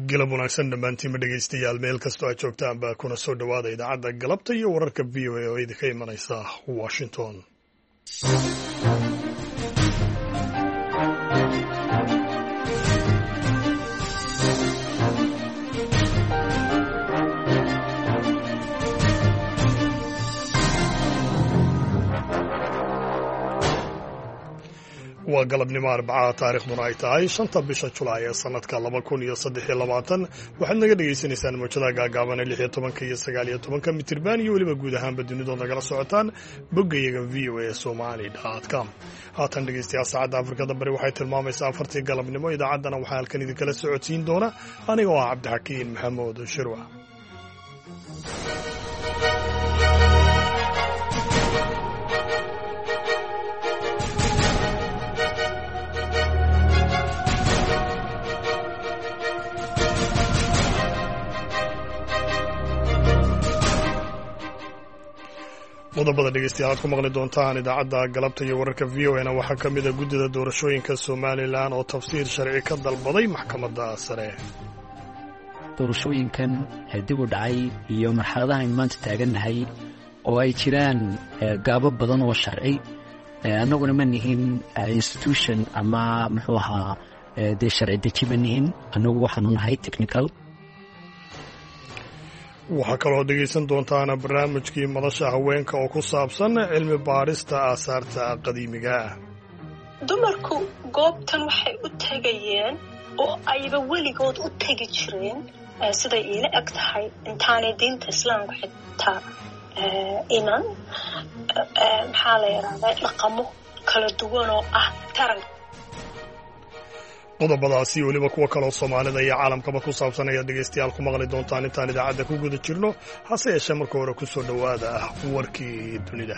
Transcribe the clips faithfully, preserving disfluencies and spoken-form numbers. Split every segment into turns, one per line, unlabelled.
galab wanaagsan dhammaantiinma dhegaystayaal meel kastoo aad joogtaan baa kuna soo dhowaada idaacadda galabta iyo wararka v o a oo idinka imanaysa washington. waa galabnimo arbaca taariikhduna ay tahay shanta bisha julaay ee sanadka laba kun iyo saddex iyo labaatan waxaad naga dhagaysanaysaan mawjadaha gaagaaban ee lix iyo tobanka iyo sagaal iyo tobanka mitirban iyo weliba guud ahaanba dunidood nagala socotaan boggayaga v o a somali dot com. haatan dhegaystayaal saacadda afrikada bari waxay tilmaamaysaa afartii galabnimo. idaacaddana waxaa halkan idinkala socodsiin doona aniga oo ah cabdixakiin maxamuud shirwa. qodobada dhegeystayaal aad ku maqli doontaan idaacadda galabta iyo wararka v o na waxaa ka mid a guddida doorashooyinka somalilan oo tafsiir sharci ka dalbaday maxkamadda sare.
doorashooyinkan dib u dhacay iyo marxaladaha aynu maanta taagannahay oo ay jiraan gaabo badan oo sharci, annaguna ma nihin institution ama muxuu ahaa dee sharci deji ma nihin, annagu waxaanu nahay technical.
waxaa kaloo dhegaysan doontaan barnaamijkii madasha haweenka oo ku saabsan cilmi baadhista aasaarta qadiimiga ah.
dumarku goobtan waxay u tegayeen oo ayba weligood u tegi jireen siday iila eg tahay intaanay diinta islaamka xitaa iman maxaa la yidhahdaa dhaqamo kala duwan oo ah taranka.
qodobadaasi weliba kuwa kaloo soomaalida iyo caalamkaba ku saabsan ayaad dhegaystayaal ku maqli doontaan intaan idaacadda ku guda jirno. hase yeeshee marka hore ku soo dhowaada ah warkii dunida.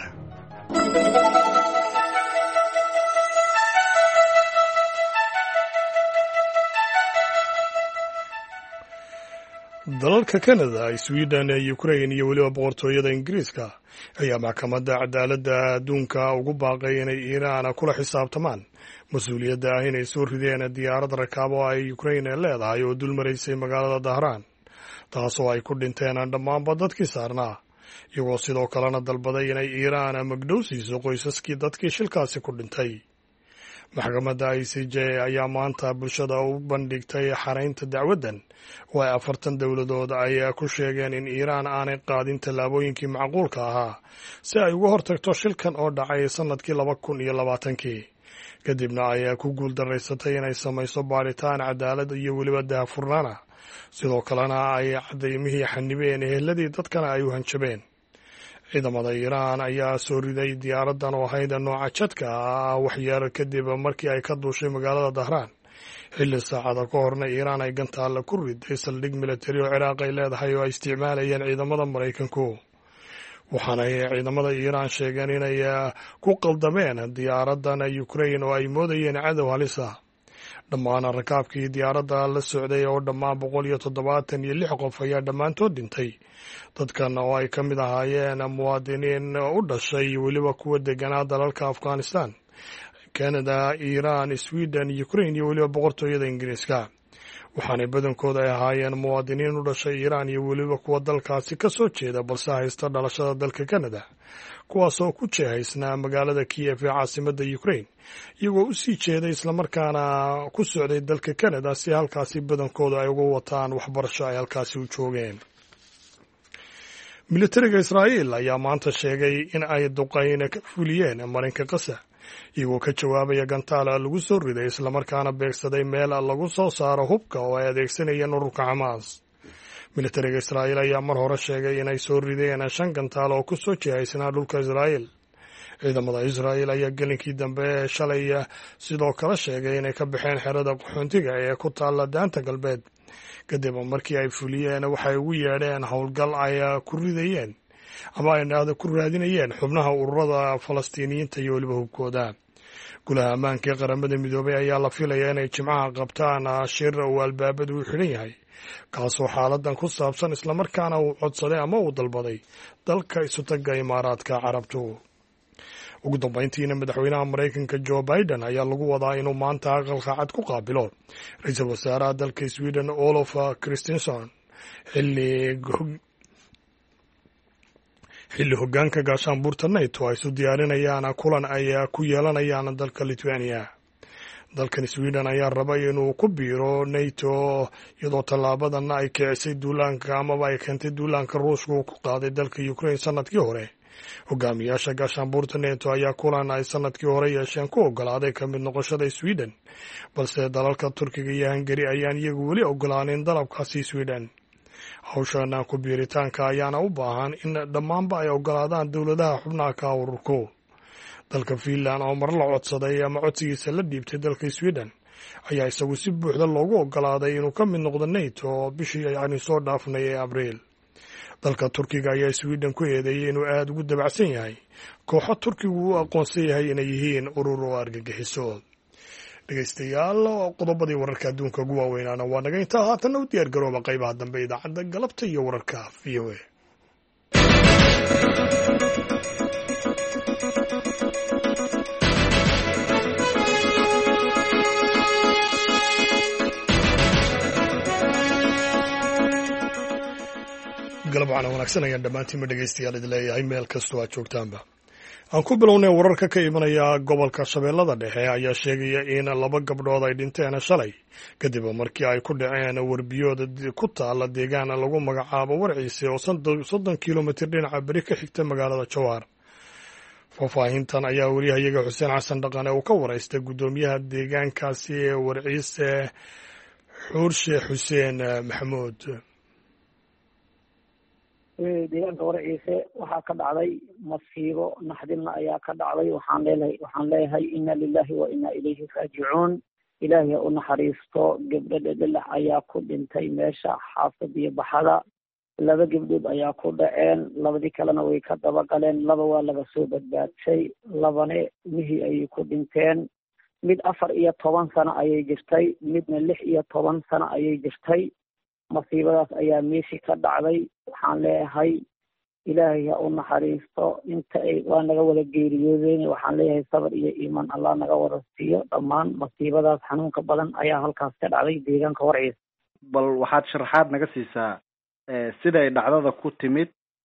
dalalka Canada, Sweden, Ukraine iyo weliba boqortooyada Ingiriiska ayaa maxkamadda cadaaladda adduunka ugu baaqay inay Iiraan kula xisaabtamaan mas-uuliyadda ah inay soo rideen diyaarad rakaab oo ay Ukraine leedahay oo dul maraysay magaalada Dahraan, taasoo ay ku dhinteen dhammaanba dadkii saarnaa, iyagoo sidoo kalena dalbaday inay Iiraan magdhow siiso qoysaskii dadkii shilkaasi ku dhintay. maxkamadda I C J ayaa maanta bulshada u bandhigtay xaraynta dacwaddan oo ay afartan dowladood ay ku sheegeen in Iiraan aanay qaadin tallaabooyinkii macquulka ahaa si ay uga hortagto shilkan oo dhacay sannadkii laba kun iyo labaatankii, kadibna ay ku guuldaraysatay inay samayso baadhitaan cadaalad iyo weliba daahfurnaana, sidoo kalena ay cadaymihii xanibeen eheladii dadkana ay u hanjabeen. ciidamada Iiraan ayaa soo riday diyaaraddan oo ahayd nooca jadka ah waxyaalo kadib markii ay ka duushay magaalada Dahraan, xilli saacada ka horna Iiraan ay gantaalla ku riday saldhig militari oo Ciraaq ay leedahay oo ay isticmaalayeen ciidamada Maraykanku. waxaana ciidamada Iiraan sheegeen inay ku qaldameen diyaaraddan Ukraine oo ay moodayeen cadow halis ah. dhammaan rakaabkii diyaaradda la socday oo dhammaan boqol iyo toddobaatan iyo lix qof ayaa dhammaantood dhintay, dadkan oo ay ka mid ahaayeen muwaadiniin u dhashay weliba kuwa deganaa dalalka Afghanistan, Canada, Iiraan, Sweden, Ukraine iyo weliba boqortooyada Ingiriiska. waxaanay badankooda ay ahaayeen muwaadiniin u dhashay Iiraan iyo weliba kuwa dalkaasi ka soo jeeda balse haysta dhalashada dalka Canada, kuwaasoo ku jeehaysnaa magaalada Kiev ee caasimadda Ukraine, iyagoo u sii jeeday islamarkaana ku socday dalka Canada si halkaasi badankooda ay uga wataan waxbarasho ay halkaasi u joogeen. militariga Israa'iil ayaa maanta sheegay in ay duqayn ka fuliyeen marinka Gaza, iyagoo ka jawaabaya gantaala lagu soo riday islamarkaana beegsaday meel lagu soo saaro hubka oo ay adeegsanayeen ururka Xamaas. militariga Israa'iil ayaa mar hore sheegay inay soo rideen shan gantaal oo ku soo jihaysnaa dhulka Israa'iil. ciidamada Israa'iil ayaa gelinkii dambe shalay sidoo kale sheegay inay ka baxeen xerada qaxoontiga ee ku taalla daanta galbeed, kadib markii ay fuliyeen waxay ugu yeedheen howlgal ay ku ridayeen ama ay dhahdo ku raadinayeen xubnaha ururada Falastiiniyiinta iyo weliba hubkooda. golaha ammaanka ee qaramada midoobay ayaa la filayaa inay jimcaha qabtaan shir uu albaabadu u xidhan yahay, kaasoo xaaladan ku saabsan islamarkaana uu codsaday ama uu dalbaday dalka isutaga imaaraadka carabtu. ugu dambeyntiina madaxweynaha maraykanka joe biden ayaa lagu wadaa inuu maanta aqalka cad ku qaabilo ra-iisul wasaaraha dalka sweden olof christensen xilli xilli hoggaanka gaashaanbuurta nato ay isu diyaarinayaan kulan ay ku yeelanayaan dalka lithuania dalkan sweden ayaa rabay inuu ku biiro nato iyadoo tallaabadanna ay kicisay duulaanka amaba ay keentay duulaanka ruushka uu ku qaaday dalka ukraine sanadkii hore hogaamiyaasha gaashaanbuurta nato ayaa kulan ay sanadkii hore yeesheen ku ogolaaday ka mid noqoshada sweden balse dalalka turkiga iyo hungari ayaan iyagu weli ogolaanin dalabkaasi sweden hawshana ku biiritaanka ayaana u baahan in dhammaanba ay ogolaadaan dowladaha xubnaha ka ururku dalka Finland oo mar la codsaday ama codsigiisa la dhiibtay dalka Sweden ayaa isagu si buuxda loogu ogolaaday inuu ka mid noqdo NATO bishii ay soo dhaafnay ee Abriil. dalka Turkiga ayaa Sweden ku eedeeyay inuu aad ugu dabacsan yahay kooxo Turkigu uu aqoonsan yahay inay yihiin urur oo argagixiso. dhegeystayaal qodobadii wararka adduunka ugu waaweynaana waa naga intaa haatan u diyaar garooba qaybaha dambe idaacadda galabta iyo wararka V O A. galab waxaana wanaagsan ayaan dhammaantiinba dhegaystayaal idin leeyahay meel kastoo aad joogtaanba. aan ku bilownay wararka ka imanaya gobolka Shabeellada Dhexe ayaa sheegaya in laba gabdhood ay dhinteen shalay kadib markii ay ku dhaceen warbiyooda ku taala deegaan lagu magacaabo Warciise oo soddon kiiloomitir dhinaca bari ka xigta magaalada Jowhar. faahfaahintan ayaa wariyahayaga Xuseen Xasan Dhaqane uu ka waraystay gudoomiyaha deegaankaasi ee Warciise Xurshe Xuseen Maxamuud.
deegaanka Warciise waxaa ka dhacday masiibo naxdinna ayaa ka dhacday waxaan leeyahay waxaan leeyahay inna lillahi wa inna ilayhi raaji'uun. ilaahay u naxariisto gabdho dhedhelax ayaa ku dhintay meesha xaafad iyo baxada. laba gabdhood ayaa ku dhaceen, labadii kalena way ka daba galeen, laba waa laga soo badbaadshay, labane mihii ayay ku dhinteen. mid afar iyo toban sano ayay jirtay, midna lix iyo toban sano ayay jirtay. masiibadaas ayaa meeshii ka dhacday. waxaan leeyahay ilaahay ha u naxariisto, inta ay waa naga wada geeriyoodeen. waxaan leeyahay sabar iyo iimaan allah naga wada siiyo. dhammaan masiibadaas xanuunka badan ayaa halkaas ka dhacday deegaanka Warciise.
bal waxaad sharaxaad naga siisaa siday dhacdada ku timid,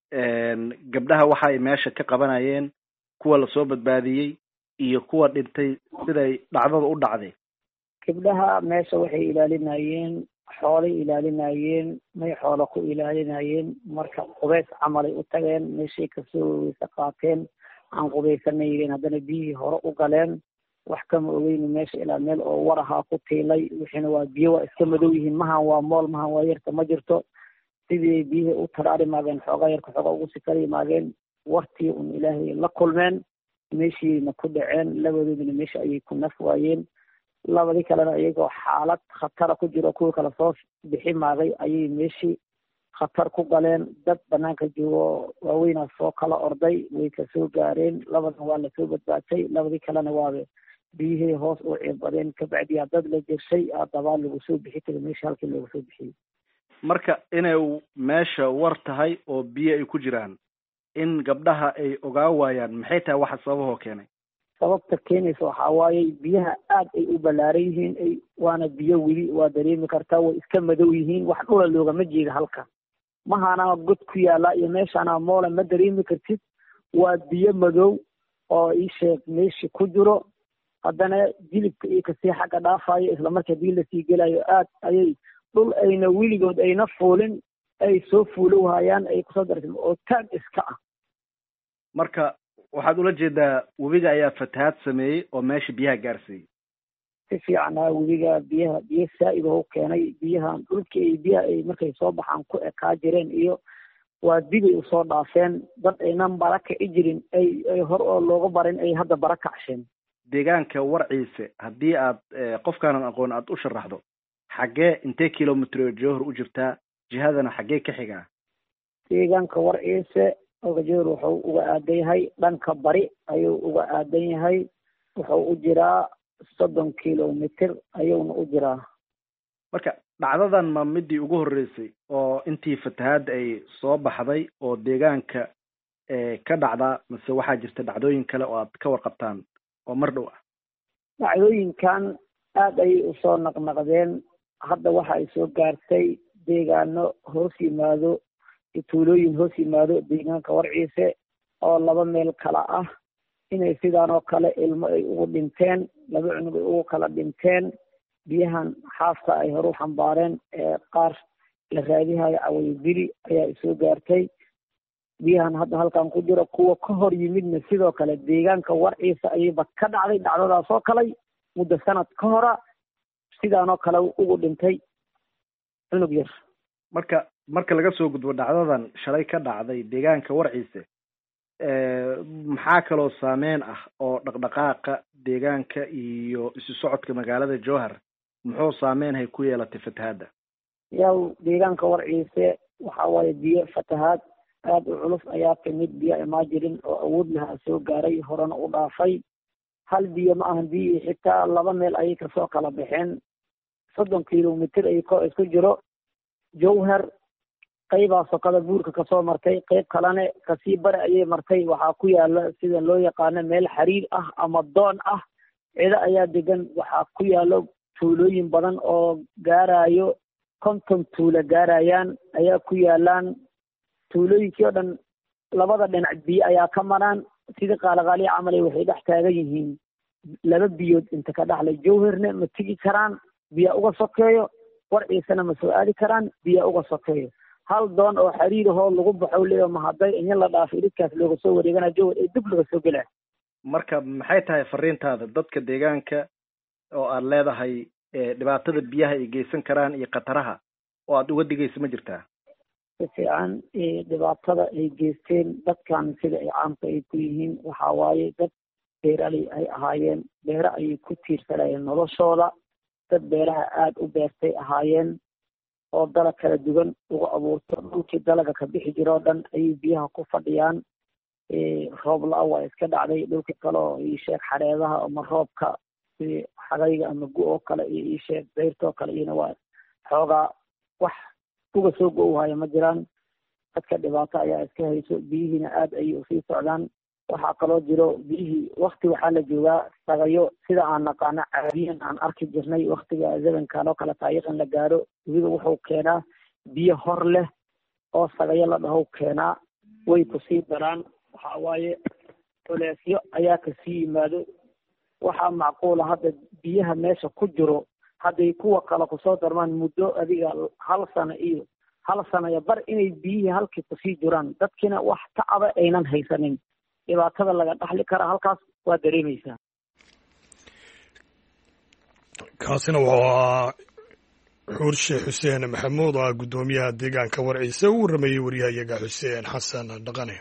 gabdhaha waxa ay meesha ka qabanayeen, kuwa lasoo badbaadiyey iyo kuwa dhintay, siday dhacdada u dhacday.
gabdhaha meesha waxay ilaalinayeen xoolay ilaalinayeen, may xoolo ku ilaalinayeen. marka qubeys camalay u tageen, meeshay kasoo weyse qaateen, aan qubaysanayeen, haddana biyihii hore u galeen. wax kama ogeyni meesha ilaa meel oo war ahaa ku tiilay. wixiina waa biyo waa iska madow yihiin, mahan waa mool, mahan waa yarta ma jirto. sidii biyihii u taraari maageen, xoogaa yarka xoogaa ugu sikari maageen, wartii un ilaahay la kulmeen, meeshiina ku dhaceen. labadoodina meesha ayay ku naf waayeen. labadii kalena iyagoo xaalad khatara ku jiro kuwii kale soo bixi maagay ayay meeshii khatar ku galeen. dad banaanka joogo waaweynaa soo kala orday, way kasoo gaareen. labadan waa lasoo badbaadsay, labadii kalena waaba biyihii hoos u ciibadeen. kabacdiyaa dad la jirshay adabaa lagu soo bixi tagay meesha halkii loogu soo bixiyey.
marka inay meesha war tahay oo biyo ay ku jiraan, in gabdhaha ay ogaa waayaan, maxay tahay waxa sababahoo keenay?
sababta keenaysa waxaa waaye biyaha aad ay u ballaaran yihiin, ay waana biyo weli waa dareemi kartaa, way iska madow yihiin. wax dhula loogama jeeda halka, mahaana god ku yaala iyo meeshaana moola ma dareemi kartid. waa biyo madow oo ii sheeg meeshii ku jiro, haddana jilibka iyo kasii xagga dhaafayo, isla markaa biyo lasii gelayo. aad ayay dhul ayna weligood ayna fuulin ay soo fuulowhayaan, ay kusoo darsan oo taag iska ah.
marka waxaad ula jeedaa webiga ayaa fatahaad sameeyey oo meesha biyaha gaarsiiyey?
si fiican aa webiga biyaha biyo saa'id oo keenay. biyahan dhulkii ay biyaha ay markay soo baxaan ku ekaa jireen iyo waa dibay usoo dhaafeen. dad aynan barakaci jirin ay ay hor oo looga barin ay hadda barakacsheen.
deegaanka Warciise haddii aad qofkaanan aqoon aad u sharaxdo, xaggee intee kilomitr Jowhar u jirtaa, jihadana xaggee ka xigaa?
deegaanka Warciise Jowhar wuxuu uga aadan yahay dhanka bari ayuu uga aadan yahay. wuxuu u jiraa soddon kilomitr ayuuna u jiraa.
marka dhacdadan ma midii ugu horreysay oo intii fatahaad ay soo baxday oo deegaanka ka dhacda mase waxaa jirta dhacdooyin kale oo aad ka warqabtaan oo mar dhow ah?
dhacdooyinkan aada ayay usoo naqnaqdeen. hadda waxa ay soo gaartay deegaano hoos yimaado tuulooyin hoos yimaado deegaanka Warciise oo laba meel kala ah inay sidaan oo kale ilmo ay ugu dhinteen, laba cunug ay ugu kala dhinteen. biyahan xaafka ay horu xambaareen ee qaar la raadihayo cawaydili ayaa soo gaartay. biyahan hadda halkan ku jiro kuwa ka hor yimidna sidoo kale deegaanka Warciise ayayba ka dhacday dhacdadaas oo kale muddo sanad ka hora sidaan oo kale ugu dhintay cunug yar.
marka marka laga soo gudbo dhacdadan shalay ka dhacday deegaanka Warciise maxaa kaloo saameyn ah oo dhaqdhaqaaqa deegaanka iyo isu socodka magaalada Jowhar muxuu saameynay ku yeelatay fatahaada?
yaw deegaanka Warciise waxa waaye biyo fatahaad aad u culus ayaa timid. biyo ima jirin oo awood lahaa soo gaaray horena u dhaafay. hal biyo ma ahan biyo xitaa laba meel ayay kasoo kala baxeen. soddon kilomitir ay ko isku jiro. Jowhar qaybaa sokada buurka kasoo martay, qayb kalena kasii bari ayay martay. waxaa ku yaala sida loo yaqaano meel xariir ah ama doon ah, ciido ayaa degan. waxaa ku yaalo tuulooyin badan oo gaarayo konton tuulo gaarayaan ayaa ku yaalaan. tuulooyinkii oo dhan labada dhinac biyo ayaa ka maraan. sidii qaalaqaaliya camalay waxay dhex taagan yihiin laba biyood inta ka dhaxlay. Jowharna ma tigi karaan, biya uga sokeeyo. Warciisena ma soo aadi karaan, biya uga sokeeyo. hal doon oo xariir ahoo lagu baxo leeyo ma hadday in la dhaafo idinkaas looga soo wareegana Jowhar ee dib laga soo gelaa.
marka maxay tahay fariintaada dadka deegaanka oo aad leedahay dhibaatada biyaha ay geysan karaan iyo qataraha oo aad uga digayso ma jirtaa?
si fiican dhibaatada ay geysteen dadkan sida ay caamka ay ku yihiin waxaa waaye dad beeraley ay ahaayeen, beero ayay ku tiirsanayeen noloshooda. dad beeraha aada u beertay ahaayeen oo dalag kala duwan uga abuurto. dhulkii dalaga ka bixi jira oo dhan ayay biyaha ku fadhiyaan. roob la-a waa iska dhacday. dhulka kale oo iisheeg xareedaha ama roobka si xagayga ama gu oo kale iyo iisheeg dayrtoo kale iyona waa xoogaa wax uga soo go-wahaya ma jiraan. dadka dhibaato ayaa iska hayso. biyihiina aada ayay usii socdaan. waxaa kaloo jiro biyihii wakti waxaa la joogaa sagayo sida aan naqaano caadiyan aan arki jirnay waktiga zamankan oo kale taariikhan la gaaro. webiga wuxuu keenaa biyo hor leh oo sagayo la dhaho keenaa. way kusii daraan. waxaa waaye culeesyo ayaa kasii yimaado. waxaa macquula hadda biyaha meesha ku jiro hadday kuwa kale kusoo darmaan muddo adiga hal sano iyo hal sano iyo bar inay biyihii halkii kusii jiraan. dadkiina wax tacaba aynan haysanin. dhibaatada laga dhaxli karaa halkaas waa dareemaysaa.
kaasina wuxuu ahaa xuurshe xuseen maxamuud oo ah guddoomiyaha deegaanka Warciise uu waramayey wariyahayaga xuseen xasan dhaqane.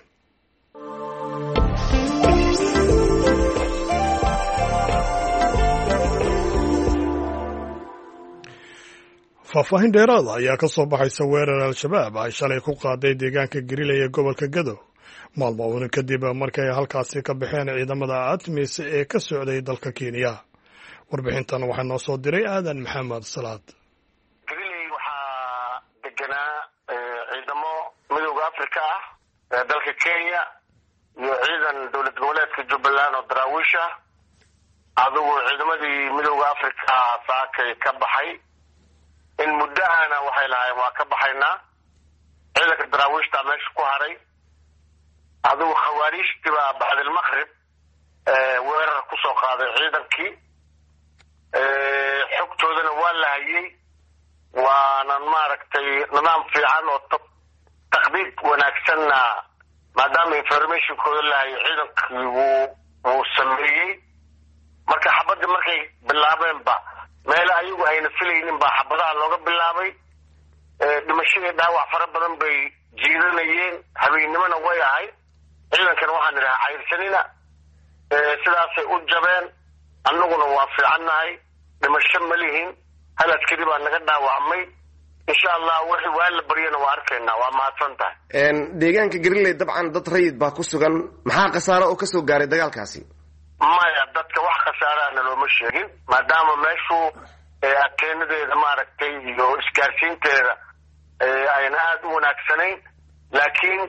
faahfaahin dheeraada ayaa ka soo baxaysa weerar al-shabaab ay shalay ku qaaday deegaanka Gariley ee gobolka Gadow maalmo uun kadib markay halkaasi ka baxeen ciidamada ATMIS ee ka socday dalka Kenya. warbixintan waxaa noo soo diray aadan maxamed salaad.
Gariley waxaa deganaa ciidamo midowga Afrika ah ee dalka Kenya iyo ciidan dowlad goboleedka Jubbaland oo daraawiisha. adigu ciidamadii midowga Afrika saakay ka baxay in muddahana waxay lahaayeen waa ka baxaynaa. ciidanka daraawiishta meesha ku haray. adigu khawaariijtii baa bacdil maqrib weerar ku soo qaaday ciidankii. xogtoodana waa la hayay. waanan maaragtay nidaam fiican oo taqdiid wanaagsanna maadaama informationkooda la hayay ciidankii wuu wuu sameeyey. marka xabadii markay bilaabeenba meel ayagu ayna filaynin baa xabadaha looga bilaabay. dhimashadii dhaawac fara badan bay jiidanayeen. habeennimona way ahayd. ciidankana waxaan idhahaa cayrsanina sidaasay u jabeen. annaguna waa fiicannahay. dhimasho ma lihin. hal askari baa naga dhaawacmay. insha allah wixii waa la baryana waa arkaynaa. waa mahadsan tahay.
deegaanka Gariley dabcan dad rayid baa ku sugan. maxaa khasaaro oo kasoo gaaray dagaalkaasi?
maya dadka wax khasaarahana looma sheegin maadaama meeshu ateenadeeda maaragtay iyo isgaarsiinteeda ayna aada u wanaagsanayn. laakiin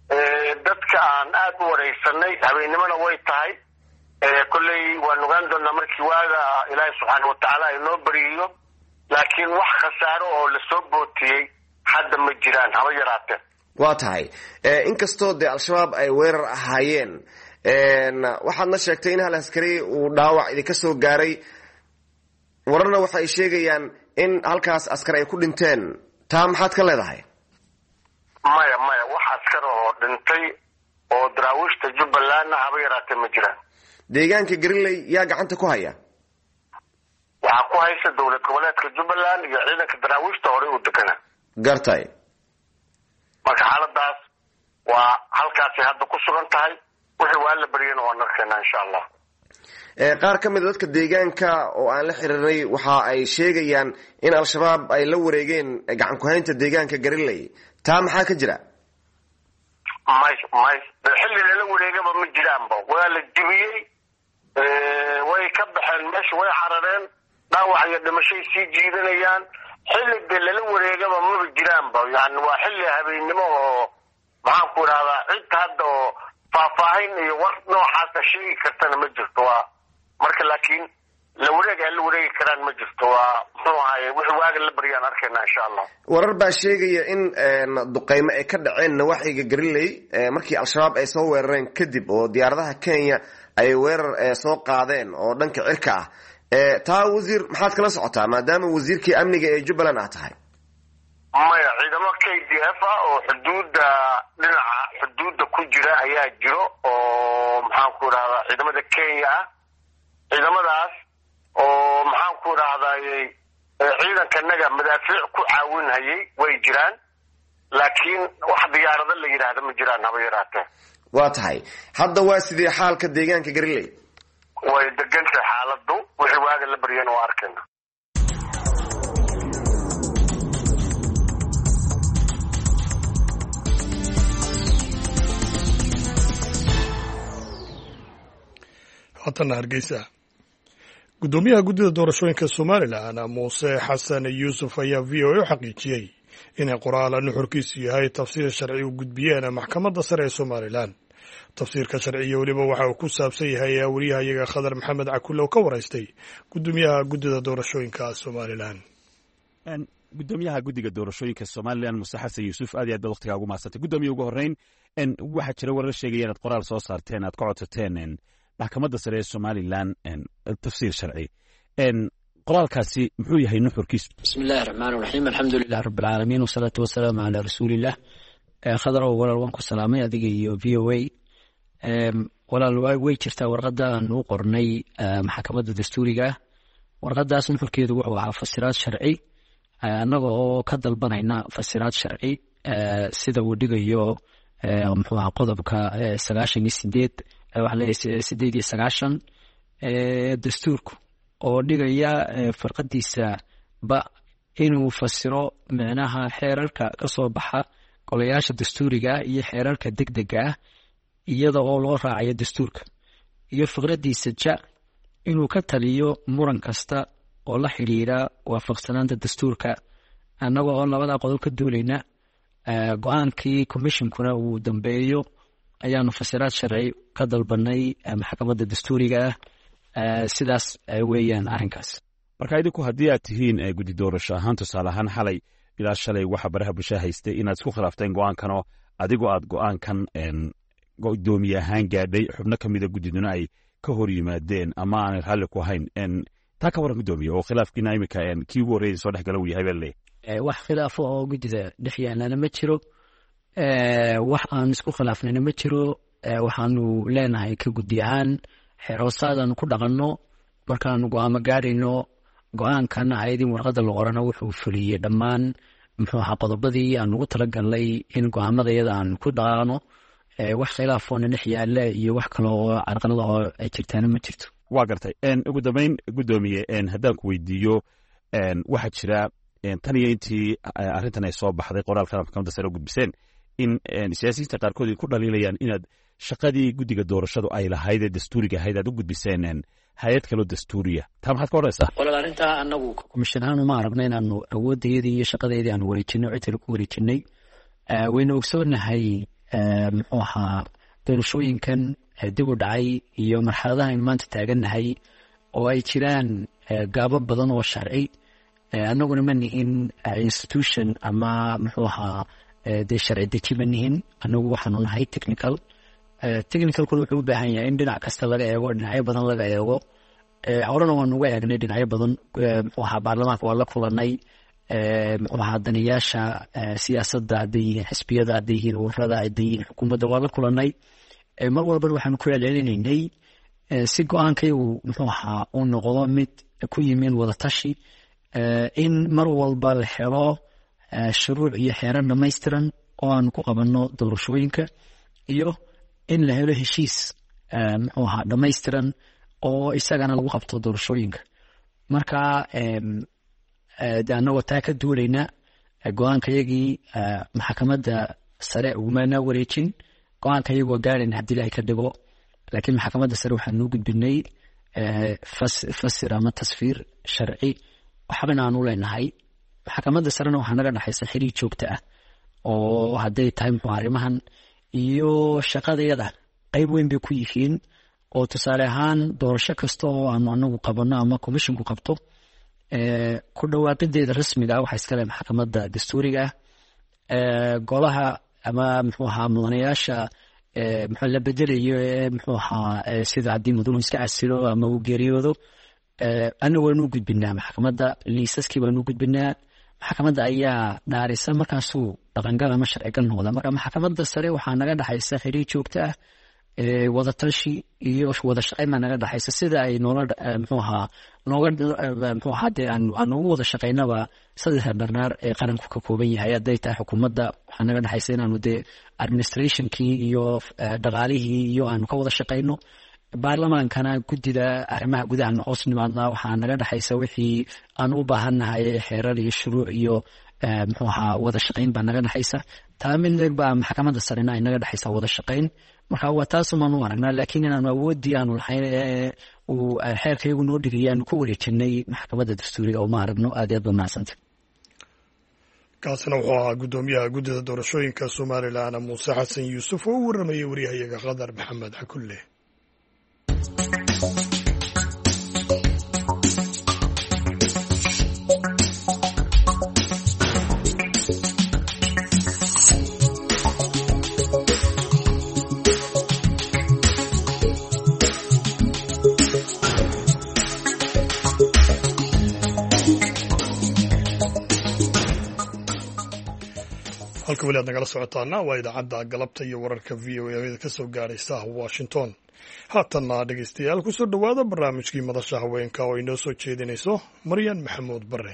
dadka aan aad u wareysanay habeenimona way tahay kulley waan ogaan doonaa markii waaga ilaahay subxaana watacaala inoo bariyo laakiin wax khasaaro oo lasoo bootiyey hadda ma jiraan haba yaraatee
waa tahay inkastoo dee al-shabaab ay weerar ahaayeen waxaadna sheegtay in hal askari uu dhaawac idinka soo gaaray wararna waxa ay sheegayaan in halkaas askar ay ku dhinteen taa maxaad ka leedahay
maya maya wax askar oo dhintay oo daraawiishta jubbalandna haba yaraatee ma jiraan
deegaanka gariley yaa gacanta ku haya
waxaa ku haysa dowlad goboleedka jubbaland iyo ciidanka daraawiishta horey u deganaa
gartay
marka xaaladaas waa halkaasay hadda ku sugan tahay wixii waa la bariyana waan arkaynaa insha allah
qaar ka mid a dadka deegaanka oo aan la xiriirnay waxa ay sheegayaan in al-shabaab ay la wareegeen gacan ku-haynta deegaanka gariley taa maxaa ka jira
may may xilli lala wareegaba ma jiraanba waa la jibiyey way ka baxeen meesha way carareen dhaawac iyo dhimashay sii jiidanayaan xilli dee lala wareegaba maba jiraanba yani waa xilli habeennimo oo maxaan ku idhahdaa cid hadda oo faahfaahin iyo war noocaasa sheegi kartana ma jirto waa marka laakiin la wareeg aan la wareegi karaan ma jirto waa muxuu ahaye wixii waaga la baryaan arkayna insha allah
warar baa sheegaya in duqeymo ay ka dhaceen nawaaxiga gariley markii al-shabaab ay soo weerareen kadib oo diyaaradaha kenya ay weerar soo qaadeen oo dhanka cirka ah taa wasiir maxaad kala socotaa maadaama wasiirkii amniga ee jubbaland ah tahay
maya ciidamo k d f ah oo xuduudda dhinaca xuduudda ku jira ayaa jiro oo maxaan ku idhahdaa ciidamada kenya ah ciidamadaas oo maxaan ku idhahdayy ciidankanaga madaafiic ku caawinhayay way jiraan laakiin wax diyaarado la yidhaahda ma jiraan haba yaraatee
waa tahay hadda waa sidii xaalka deegaanka gariley
way degantahay xaaladu wixii waaga la baryana waa arkayna
haatana hargeysa guddoomiyaha guddida doorashooyinka somalilan muuse xasan yuusuf ayaa v o a u xaqiijiyey inay qoraala nuxurkiisu yahay tafsiir sharci u gudbiyeen maxkamadda sare ee somalilan tafsiirka sharciya weliba waxa uu ku saabsan yahay wariyahayaga khadar maxamed cakulle oo ka waraystay guddoomiyaha guddida doorashooyinka somalilan
gudoomiyaha guddiga doorashooyinka somalilan muuse xasan yuusuf aad iyo aad baad waqtigaa ugu mahadsantay guddoomiya ugu horreyn waxaa jira warar sheegaya inaad qoraal soo saarteen aad ka codsateen maxkamadda sare ee somalilan tafsiir sharci qoraalkaasi muxuu yahay nuxurkiisu
bismi illahi raxmaan raxiim alxamdu lilah rabi alcaalamiin wasalaatu wasalaamu calaa rasuuliillah khadarow walaal waan ku salaamay adiga iyo v o a walaal way jirtaa warqadda aan u qornay maxkamadda dastuuriga ah warqadaas nuxurkeedu wuxuu ahaa fasiraad sharci annaga oo ka dalbanayna fasiraad sharci sida uu dhigayo muxuu ahaa qodobka sagaashan iyo sideed waxaa leeyahay sideed iyo sagaashan dastuurku oo dhigaya farqadiisa ba inuu fasiro micnaha xeerarka ka soo baxa golayaasha dastuuriga iyo xeerarka degdega ah iyada oo loo raacayo dastuurka iyo fikradiisa ja inuu ka taliyo muran kasta oo la xidhiira waafaqsanaanta dastuurka annaga oo labada qodob ka duulayna go-aankii commissionkuna uu dambeeyo ayaanu fasiraad sharci ka dalbanay maxkamadda dastuuriga ah sidaas weeyaan arrinkaas
marka idinku haddii aad tihiin guddi doorasho ahaan tusaale ahaan xalay ilaa shalay waxa baraha bulshada haystay inaad isku khilaafteen go-aankanoo adigoo aad go-aankan gudoomiye ahaan gaadhay xubno ka mida guddiduna ay ka hor yimaadeen ama aanay raalli ku ahayn taa ka waran guddoomiye oo khilaafkiina imika kii ugu horreeyay soo dhex gala uu yahay baa leeyahay
wax khilaafo oo guddida dhex yaalana ma jiro wax aan isku khilaafnayna ma jiro waxaanu leenahay ka guddi ahaan xeeroosaadaan ku dhaqanno markaanu go-aamo gaarayno go-aankana ayadin warqadda la qorana wuxuu fuliyey dhammaan muxuu ahaa qodobadii aan ugu talagalnay in go-aamada iyada aan ku dhaqaano wax khilaafoona dhex yaala iyo wax kale oo carqalada oo ay jirtaana ma jirto
waa gartay ugu dambeyn guddoomiye haddaan ku weydiiyo waxaa jira tan iyo intii arrintan ay soo baxday qoraalkana maxkamadda sare u gudbiseen in siyaasiyiinta qaarkood ay ku dhaliilayaan inaad shaqadii guddiga doorashadu ay lahayd ee dastuuriga ahayd aad u gudbiseen hay-ad kaloo dastuuriya taa maxaad ka odhanaysaa
walaal arrintaa annagu komishin ahaan uma aragno inaanu awooddeedii iyo shaqadeedii aanu wareejinay cidtala ku wareejinay wayna ogsoonahay muxuu ahaa doorashooyinkan dib u dhacay iyo marxaladaha aynu maanta taagannahay oo ay jiraan gaabo badan oo sharci annaguna ma nihin institution ama muxuu ahaa dee sharci deji ma nihin annagu waxaanu nahay technical technicalkuna wuxuu u baahan yahay in dhinac kasta laga eego dhinacyo badan laga eego horena waanu uga eegnay dhinacyo badan muxuu ahaa baarlamaanka waa la kulanay muxuu ahaa daniyaasha siyaasadda hadday yihiin xisbiyada hadday yihiin ururada hadday yihiin xukuumadda waa la kulanay mar walbana waxaanu ku celcelinaynay si go-aankaygu muxuu ahaa uu noqdo mid ku yimin wadatashi in mar walba la helo shuruuc iyo xeerar dhamaystiran oo aanu ku qabanno doorashooyinka iyo in la helo heshiis muxuu ahaa dhamaystiran oo isagana lagu qabto doorashooyinka marka de annagoo taa ka duulayna go-aankayagii maxkamadda sare ugumana wareejin go-aanka iyagoo gaarayna haddii ilaahay ka dhigo laakiin maxkamadda sare waxaan noo gudbinay fasir ama tasfiir sharci waxbana aanu leenahay maxkamadda sarena waxaa naga dhexaysa xiriir joogta ah oo hadday tahay muxuu arrimahan iyo shaqadayada qayb weyn bay ku yihiin oo tusaale ahaan doorasho kasta oo aanu anagu qabanno ama commissionku qabto ku dhawaaqideeda rasmiga ah waxaa iska leh maxkamadda dastuuriga ah golaha ama muxuu ahaa mudanayaasha muxuu la bedelayo ee muxuu ahaa sida haddii mudanu iska casilo ama uu geeriyoodo anna waanu gudbinaa maxkamadda liisaskii baanu gudbinaa maxkamadda ayaa dhaarisa markaasuu dhaqangal ama sharcigal noqda marka maxkamadda sare waxaa naga dhexaysa xiriir joogto ah wadatashi iyo wada shaqayn baa naga dhexaysa sida ay noola muxuu ahaa nooga muxuu ahaa dee aan ugu wada shaqaynaba saddexa dharnaar ee qaranku ka kooban yahay hadday tahay xukuumadda waxaa naga dhexaysa inaanu dee administrationkii iyo dhaqaalihii iyo aanu ka wada shaqayno baarlamaankana guddida arrimaha gudaha hoos nimaadna waxaa naga dhexaysa wixii aan u baahannahay xeerar iyo shuruuc iyo muxuu ahaa wada shaqayn baa naga dhexaysa taa mid leeg baa maxkamadda sarena ay naga dhexaysa wada shaqayn marka waa taasumaan u aragnaa laakiin inaanu awoodii aanu lahayn ee uu xeerkayagu noo dhigaya aanu ku wareejinay maxkamadda dastuuriga uma aragno aad iyo aad ba mahadsantay
kaasina wuxuu ahaa guddoomiyaha guddida doorashooyinka somalilan muuse xasan yuusuf oo u waramayay waryahayaga qadar maxamed xakulle halka weli aad nagala socotaana waa idaacadda galabta iyo wararka v o a ka soo gaadhaysa washington haatanna dhegeystayaal kusoo dhowaada barnaamijkii madasha haweenka oo inoo soo jeedinayso maryan maxamuud bare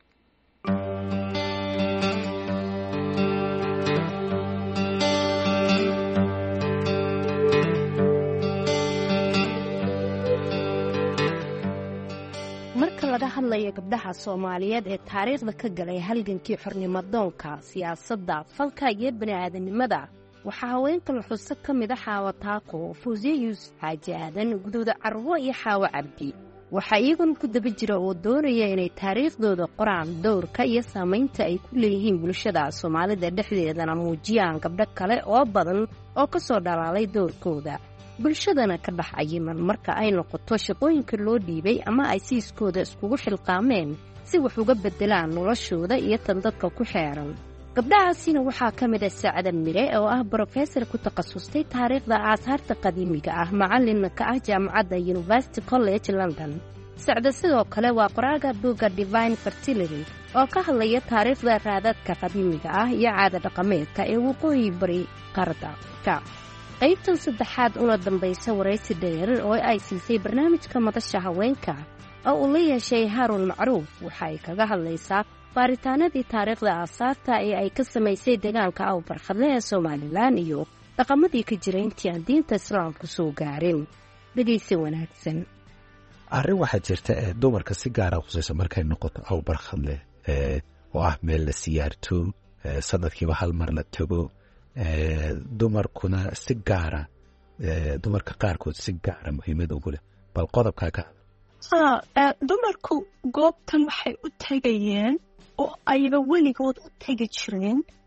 marka laga hadlayo gabdhaha Soomaaliyeed ee taariikhda ka galay halgankii xornimo doonka siyaasadda falka iyo bani'aadanimada waxa haweenka la xuso kamid ah Xaawo Taako Fuusiyus Xaaji Aadan Guduuda Carwo iyo Xaawo Cabdi waxa iyagun ku daba jira oo doonaya inay taariikhdooda qoraan doorka iyo saameynta ay ku leeyihiin bulshada Soomaalida dhexdeedana muujiyaan gabdho kale oo badan oo ka soo dhalaalay doorkooda bulshadana ka dhax ayiman marka ay noqoto shaqooyinka loo dhiibay ama ay siiskooda iskugu xilqaameen si wax uga bedelaan noloshooda iyo tan dadka ku xeeran gabdhahaasina waxaa ka mid ah Saacada Mire oo ah professor ku takhasustay taariikhda aasaarta qadiimiga ah macallinna ka ah jaamacadda University College London Saacada sidoo kale waa qoraaga buugga Divine Fertility oo ka hadlaya taariikhda raadadka qadiimiga ah iyo caado dhaqameedka ee waqooyi bari qarda ka qaybtan saddexaad una dambaysa waraysi dheer oo ay siisay barnaamijka madasha haweenka oo uu la yeeshay Haarun Macruuf waxa ay kaga hadlaysaa baaritaanadii taariikhda aasaarta ee ay ka samaysay deegaanka aw barkhadle ee Soomaaliland iyo dhaqamadii ka jiray intii aan diinta Islaamku soo gaarin dhageysi wanaagsan
arrin waxaa jirta ee dumarka si gaar ah khusaysa markay noqoto aw barkhadle ee oo ah meel la siyaarto sanadkiiba hal mar la tago dumarkuna si gaara dumarka qaarkood si gaara muhiimad ugu leh bal qodobkaa ka
haa dumarku goobtan waxay u tegayeen oo ayba weligood u tegi jireen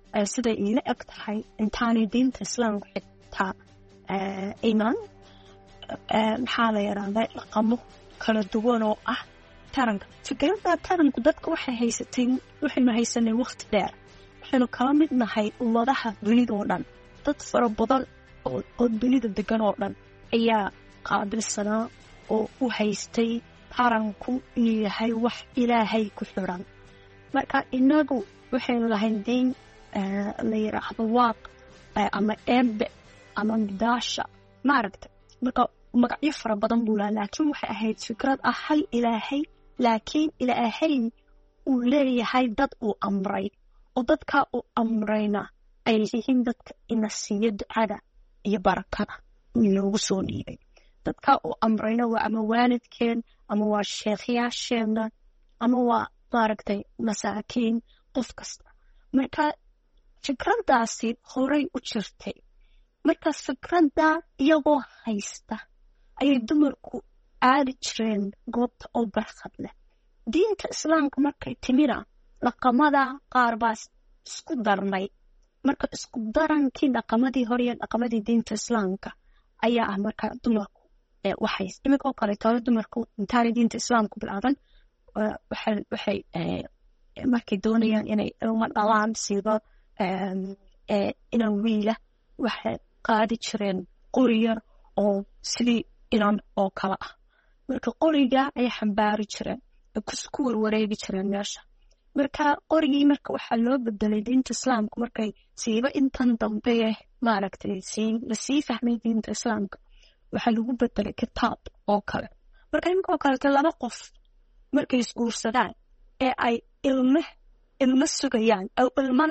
siday iila eg tahay intaanay diinta islaamku xitaa iman maxaa la yidhaahdaa dhaqamo kala duwan oo ah taranka fikradda taranku dadka waxay haysatay waxaynu haysanay waqti dheer waxaynu kala mid nahay ummadaha dunida oo dhan dad fara badan oo dunida degan oo dhan ayaa qaabilsanaa oo u haystay taranku inuu yahay wax ilaahay ku xiran marka inagu waxaynu lahayn diin la yidhaahdo waaq ama eebe ama midaasha maaragta marka magacyo fara badan buu lahaa laakiin waxay ahayd fikrad ah hal ilaahay laakiin ilaahay uu leeyahay dad uu amray oo dadka uu amrayna ay yihiin dadka ina siiya ducada iyo barakada inoogu soo dhiibay dadka uu amrayna waa ama waalidkeen ama waa sheekhayaasheena ama waa maaragtay masaakiin qof kasta marka fikraddaasi horay u jirtay marka fikradda iyagoo haysta ayay dumarku aadi jireen goobta oo barkad leh diinta islaamka markay timina dhaqamada qaar baa isku darnay marka isku darankii dhaqamadii hore iyo dhaqamadii diinta islaamka ayaa ah marka dumarku waxay imikoo kale tolo dumarku intaanay diinta islaamku bilaaban waxay markay doonayaan inay ilmo dhalaan sida inan wiila waxay qaadi jireen qori yar oo sidii inan oo kale ah marka qoriga ayay xambaari jireen ku warwareegi jireen meesha marka qorigii marka waxaa loo bedelay diinta islaamka markay siiba intan dambe maaragtay lasii fahmay diinta islaamka waxaa lagu bedelay kitaab oo kale marka iminkoo kalete laba qof markay isguursadaan ee ay ilme ilmo sugayaan oo ilmana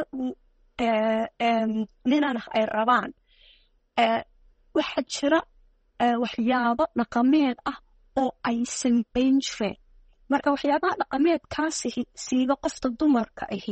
ninana ay rabaan waxaa jira waxyaabo dhaqameed ah oo ay samayn jireen marka waxyaabaha dhaqameedkaasi siiba qofta dumarka ahi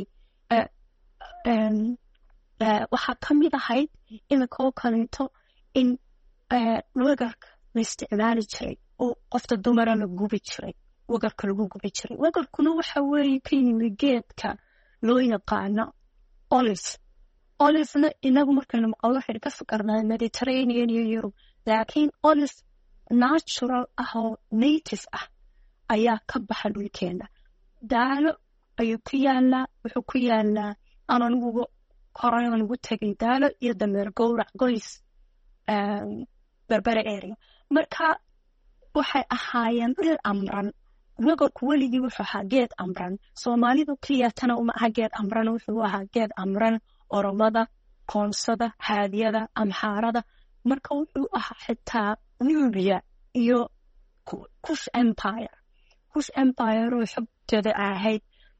waxaa ka mid ahayd iminkoo kaleeto in wagarka la isticmaali jiray oo qofta dumara la gubi jiray wagarka lagu gubi jiray wagarkuna waxa weeye ka yimi geedka loo yaqaano olive olivena inagu markaynu maqlo waxaynu ka fikirnaa mediterranean iyo yurub laakiin olive natural ah oo native ah ayaa ka baxa dhulkeena daalo ayuu ku yaalaa wuxuu ku yaalaa ananiguga koraan ugu tegay daalo iyo dameer gowrac goys berbere area marka waxay ahaayeen dhul amran wagarku weligii wuxuu ahaa geed amran soomaalidu keliyaatana uma aha geed amran wuxuu ahaa geed amran oromada koonsada haadiyada amxaarada marka wuxuu ahaa xitaa nubia iyo kush empire kush empire oo xogteeda ahayd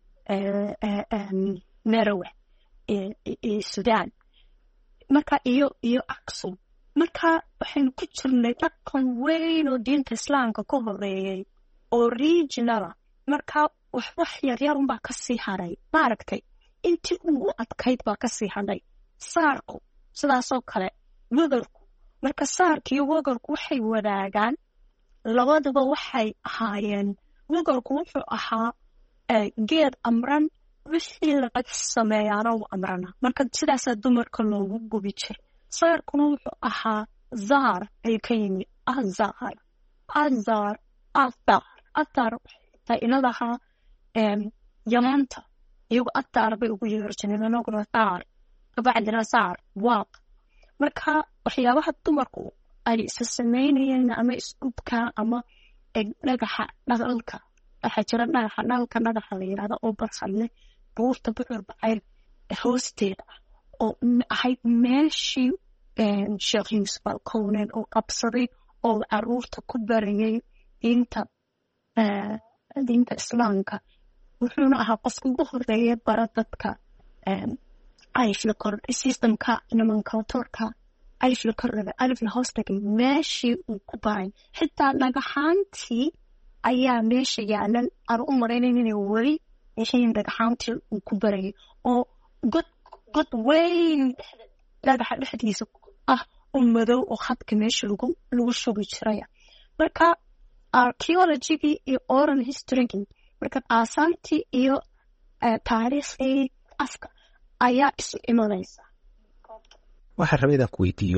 merowe iyo sudan marka iyo iyo aksum marka waxaynu ku jirnay dhaqan weyn oo diinta islaamka ka horeeyey oo regionala marka wax wax yaryar unbaa kasii haray maaragtay intii ugu adkayd baa kasii hadhay saarku sidaasoo kale wagarku marka saarka iyo wagarku waxay wadaagaan labaduba waxay ahaayeen wagarku wuxuu ahaa geed amran wixii laga sameeyaana u amrana marka sidaasaa dumarka loogu gubi jiray saarkuna wuxuu ahaa zaar ay ka yimi azar azar atar atar waxay inadahaa yamaanta iyagu atar bay ugu yeerjineen anaguna saar kabacdina saar waaq marka waxyaabaha dumarku ay isa samaynayeen ama isgubka ama dhagaxa dhagalka waxaa jira dhagaxa dhalka dhagaxa la yidhahda oo barxadle buurta bucur bacayl hoosteeda oo ahayd meeshii sheekh yuusuf alkownen oo qabsaday oo caruurta ku barayay diinta diinta islaamka wuxuuna ahaa qofka ugu horeeya bara dadka alifla kor systemka nomenclatureka alifla korrada alifla hoostagay meeshii uu ku baray xitaa dhagaxaantii ayaa meesha yaalan aan u maraynayn inay weli yihiin dhagaxaantii uu ku barayay oo god god weyn dhagaxa dhexdiisa ah oo madow oo khadka meesha lagu lagu shubi jiraya marka archaeologigii iyo oral historygii marka aasaantii iyo taariikhdii afka ayaa isu imanaysa.
waxaan rabay inaan ku weydiiyo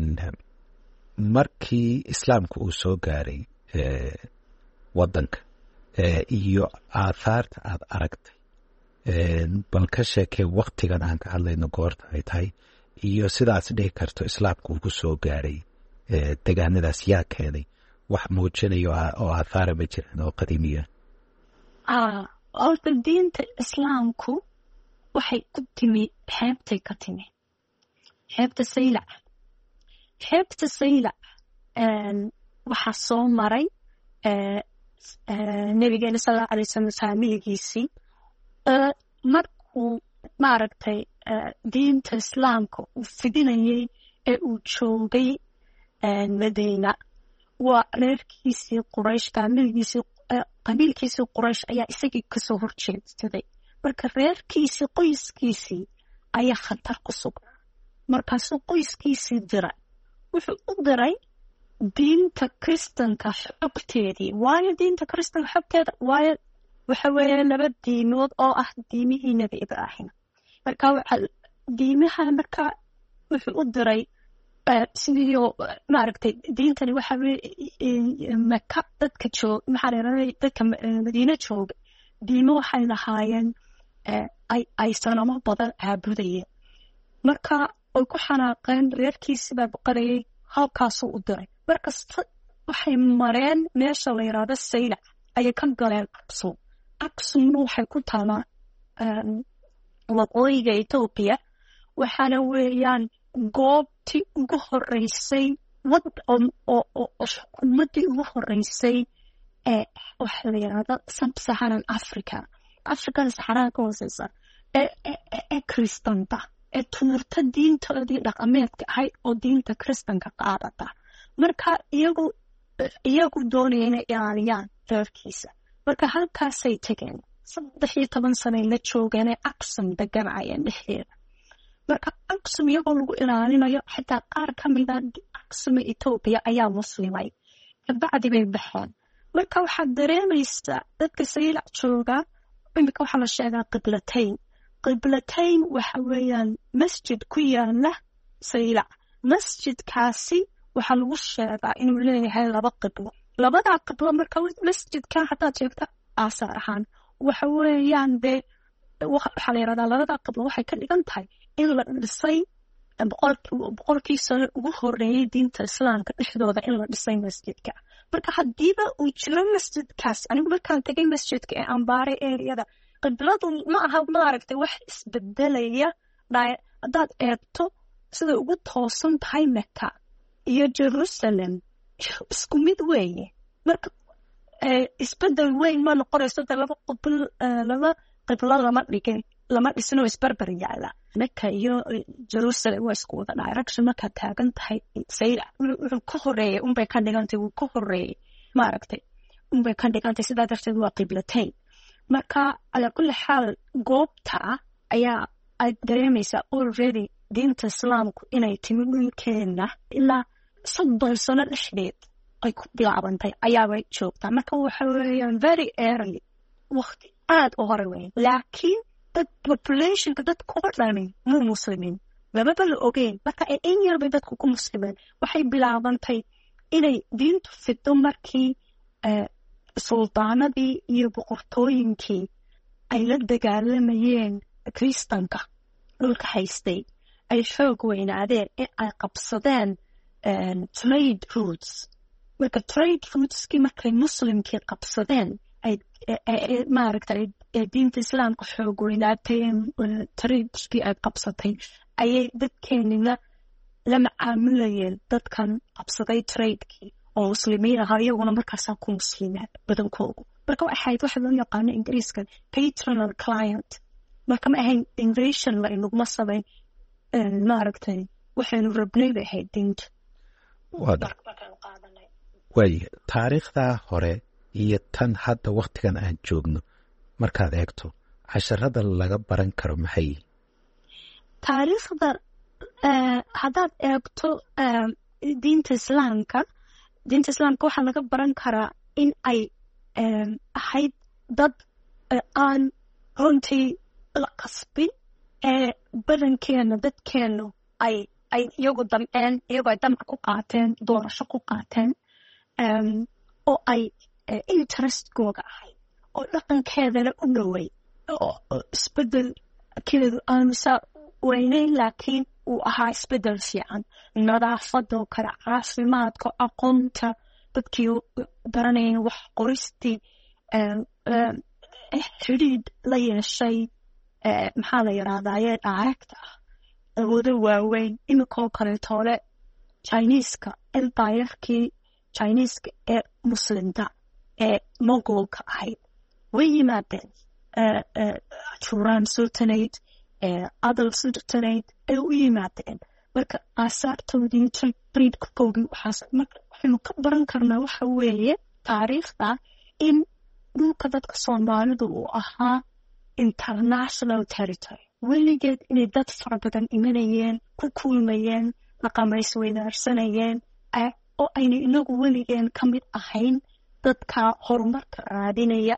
markii islaamka uu soo gaaray waddanka iyo aathaarta aad aragtay bal ka sheekee waktigan aan ka hadlayno goorta ay tahay iyo sidaas dhihi karto islaamka uu ku soo gaaray degaanadaas yaa keenay wax muujinayo oo aathaara ma jiraan oo qadiimiya.
horta diinta islaamku waxay ku timi xeebtay ka timi xeebta saylac. xeebta saylac waxaa soo maray nabigeena sallallahu alayhi wasallam saamigiisii markuu maaragtay diinta islaamka uu fidinayay ee uu joogay Madiina waa reerkiisii Quraysh qabiilkiisii qabiilkiisii Quraysh ayaa isagii ka soo horjeedsaday. marka reerkiisii qoyskiisii ayaa khatar ku sugnaa. markaasuu qoyskiisii diray wuxuu u diray diinta kristanka xogteedii. waayo diinta kristanka xogteeda waayo waxa weeye laba diimood oo ah diimihii nebi Ibraahim. marka waxa diimaha marka wuxuu u diray sidii maaragtay diintani waxa weeye Maka dadka joog maxaa leeyahay dadka Madiina joog diimo waxay lahaayeen ay ay sanamo badan caabudayeen. marka ay ku xanaaqeen reerkiisii baa boqorayay halkaasuu u diray. markaas waxay mareen meesha la yiraahdo Saylac ayay ka galeen Aksum. Aksumna waxay ku taalaa waqooyiga Itoobiya waxaana weeyaan goobtii ugu horeysay wad oo xukuumadii ugu horeysay ee waxa la yiraahdo Sub-Saharan Africa African Saharan ka hooseysa ee ee kristanta ee tuurta diintoodii dhaqameedka ahayd oo diinta kristanka qaadata. marka iyagu iyagu doonayeen inay ilaaliyaan reerkiisa. marka halkaasay tageen saddex iyo toban sano la joogeen ee Aksum deganayeen dhexdeeda. marka Aksum iyagoo lagu ilaalinayo xitaa qaar ka mid ah Aksum Itoobiya ayaa muslimay kabacdi bay baxeen. marka waxaad dareemaysaa dadka Saylac jooga imika waxaa la sheegaa qiblatayn. qiblatayn waxa weeyaan masjid ku yaala Saylac. masjidkaasi waxaa lagu sheegaa inuu leeyahay laba qiblo. labadaa qiblo marka masjidka haddaad sheegta aasaar ahaan waxa weeyaan dee waxaa la yidhahdaa labadaa qiblo waxay ka dhigan tahay in la dhisay boqolkii sano ugu horeeyay diinta islaamka dhexdooda in la dhisay masjidka. marka haddiiba uu jiro masjidkaas anigu markaan tegay masjidka ee ambaare ereyada qibladu ma aha maaragtay wax isbedelaya haddaad eegto siday ugu toosan tahay Maka iyo Jerusalem isku mid weeye. marka isbedel weyn ma noqonayso laba qibl laba qiblo lama dhigin lama dhisno isbarbar yaala. Maka iyo Jerusalem waa isku wada direction marka taagan tahay Saylac wuxuu ka horeeyay un bay ka dhigantay wuu ka horeeyay maaragtay un bay ka dhigantay sidaa darteed waa qiblatayn. marka ala kulli xaal goobta ayaa ay dareemaysaa already diinta islaamku inay timi dhulkeena ilaa soddon sano dhexdeed ay ku bilaabantay ayaabay joogtaa. marka waxa weeyaan very early waqti aad u hore weyn. laakiin dad populationka dadka oo dhamay mu muslimiin lababa la ogeyn. marka in yar bay dadku ku muslimeen. waxay bilaabantay inay diintu fido markii suldaanadii iyo boqortooyinkii ay la dagaalamayeen kristanka dhulka haystay ay xoog weynaadeen in ay qabsadeen trade routes. marka trade routeskii markay muslimkii qabsadeen ay maaragtay diinta islaamka xoog weynaatay tradeskii ay qabsatay ayay dadkeenina la macaamilayeen dadkan qabsaday tradekii oo muslimiin ahaa iyaguna markaasaa ku muslimaan badankoodu. marka waxay ahayd waxa loo yaqaano ingiriiska patronal client. marka ma ahayn invasion la inaguma samayn maaragtay waxaynu rabnay bay ahayd diinta.
waaya taariikhdaa hore iyo tan hadda waktigan aan joogno markaad eegto casharada laga baran karo maxay yihiin?
taariikhda haddaad eegto diinta islaamka diinta islaamka waxaa laga baran karaa in ay ahayd dad aan runtii la qasbin
badankeena dadkeenu ay ay iyagu damceen iyagoo ay damac ku qaateen doorasho ku qaateen oo ay interestkooga ahay oo dhaqankeedana u dhoway oo isbedel keedu aanu saa weyneyn laakiin uu ahaa isbedel fiican nadaafadoo kale caafimaadka aqoonta dadkii baranayeen wax qoristii xidhiidh la yeeshay maxaa la yidhahdayee dhaaragta ah awoodo waaweyn iminkoo kaleetoole chineeska empirekii chineeska ee muslimta ee mogolka ahayd way yimaadeen juraan sultanate adal sultanate ay u yimaadeen marka aasaartoodii briidkoogii waxaas marka waxaynu ka baran karnaa waxa weeye taariikhda in dhulka dadka soomaalidu uu ahaa international territory weligeed inay dad fara badan imanayeen ku kulmayeen dhaqamays weydaarsanayeen oo aynu inagu weligeen ka mid ahayn dadka horumarka raadinaya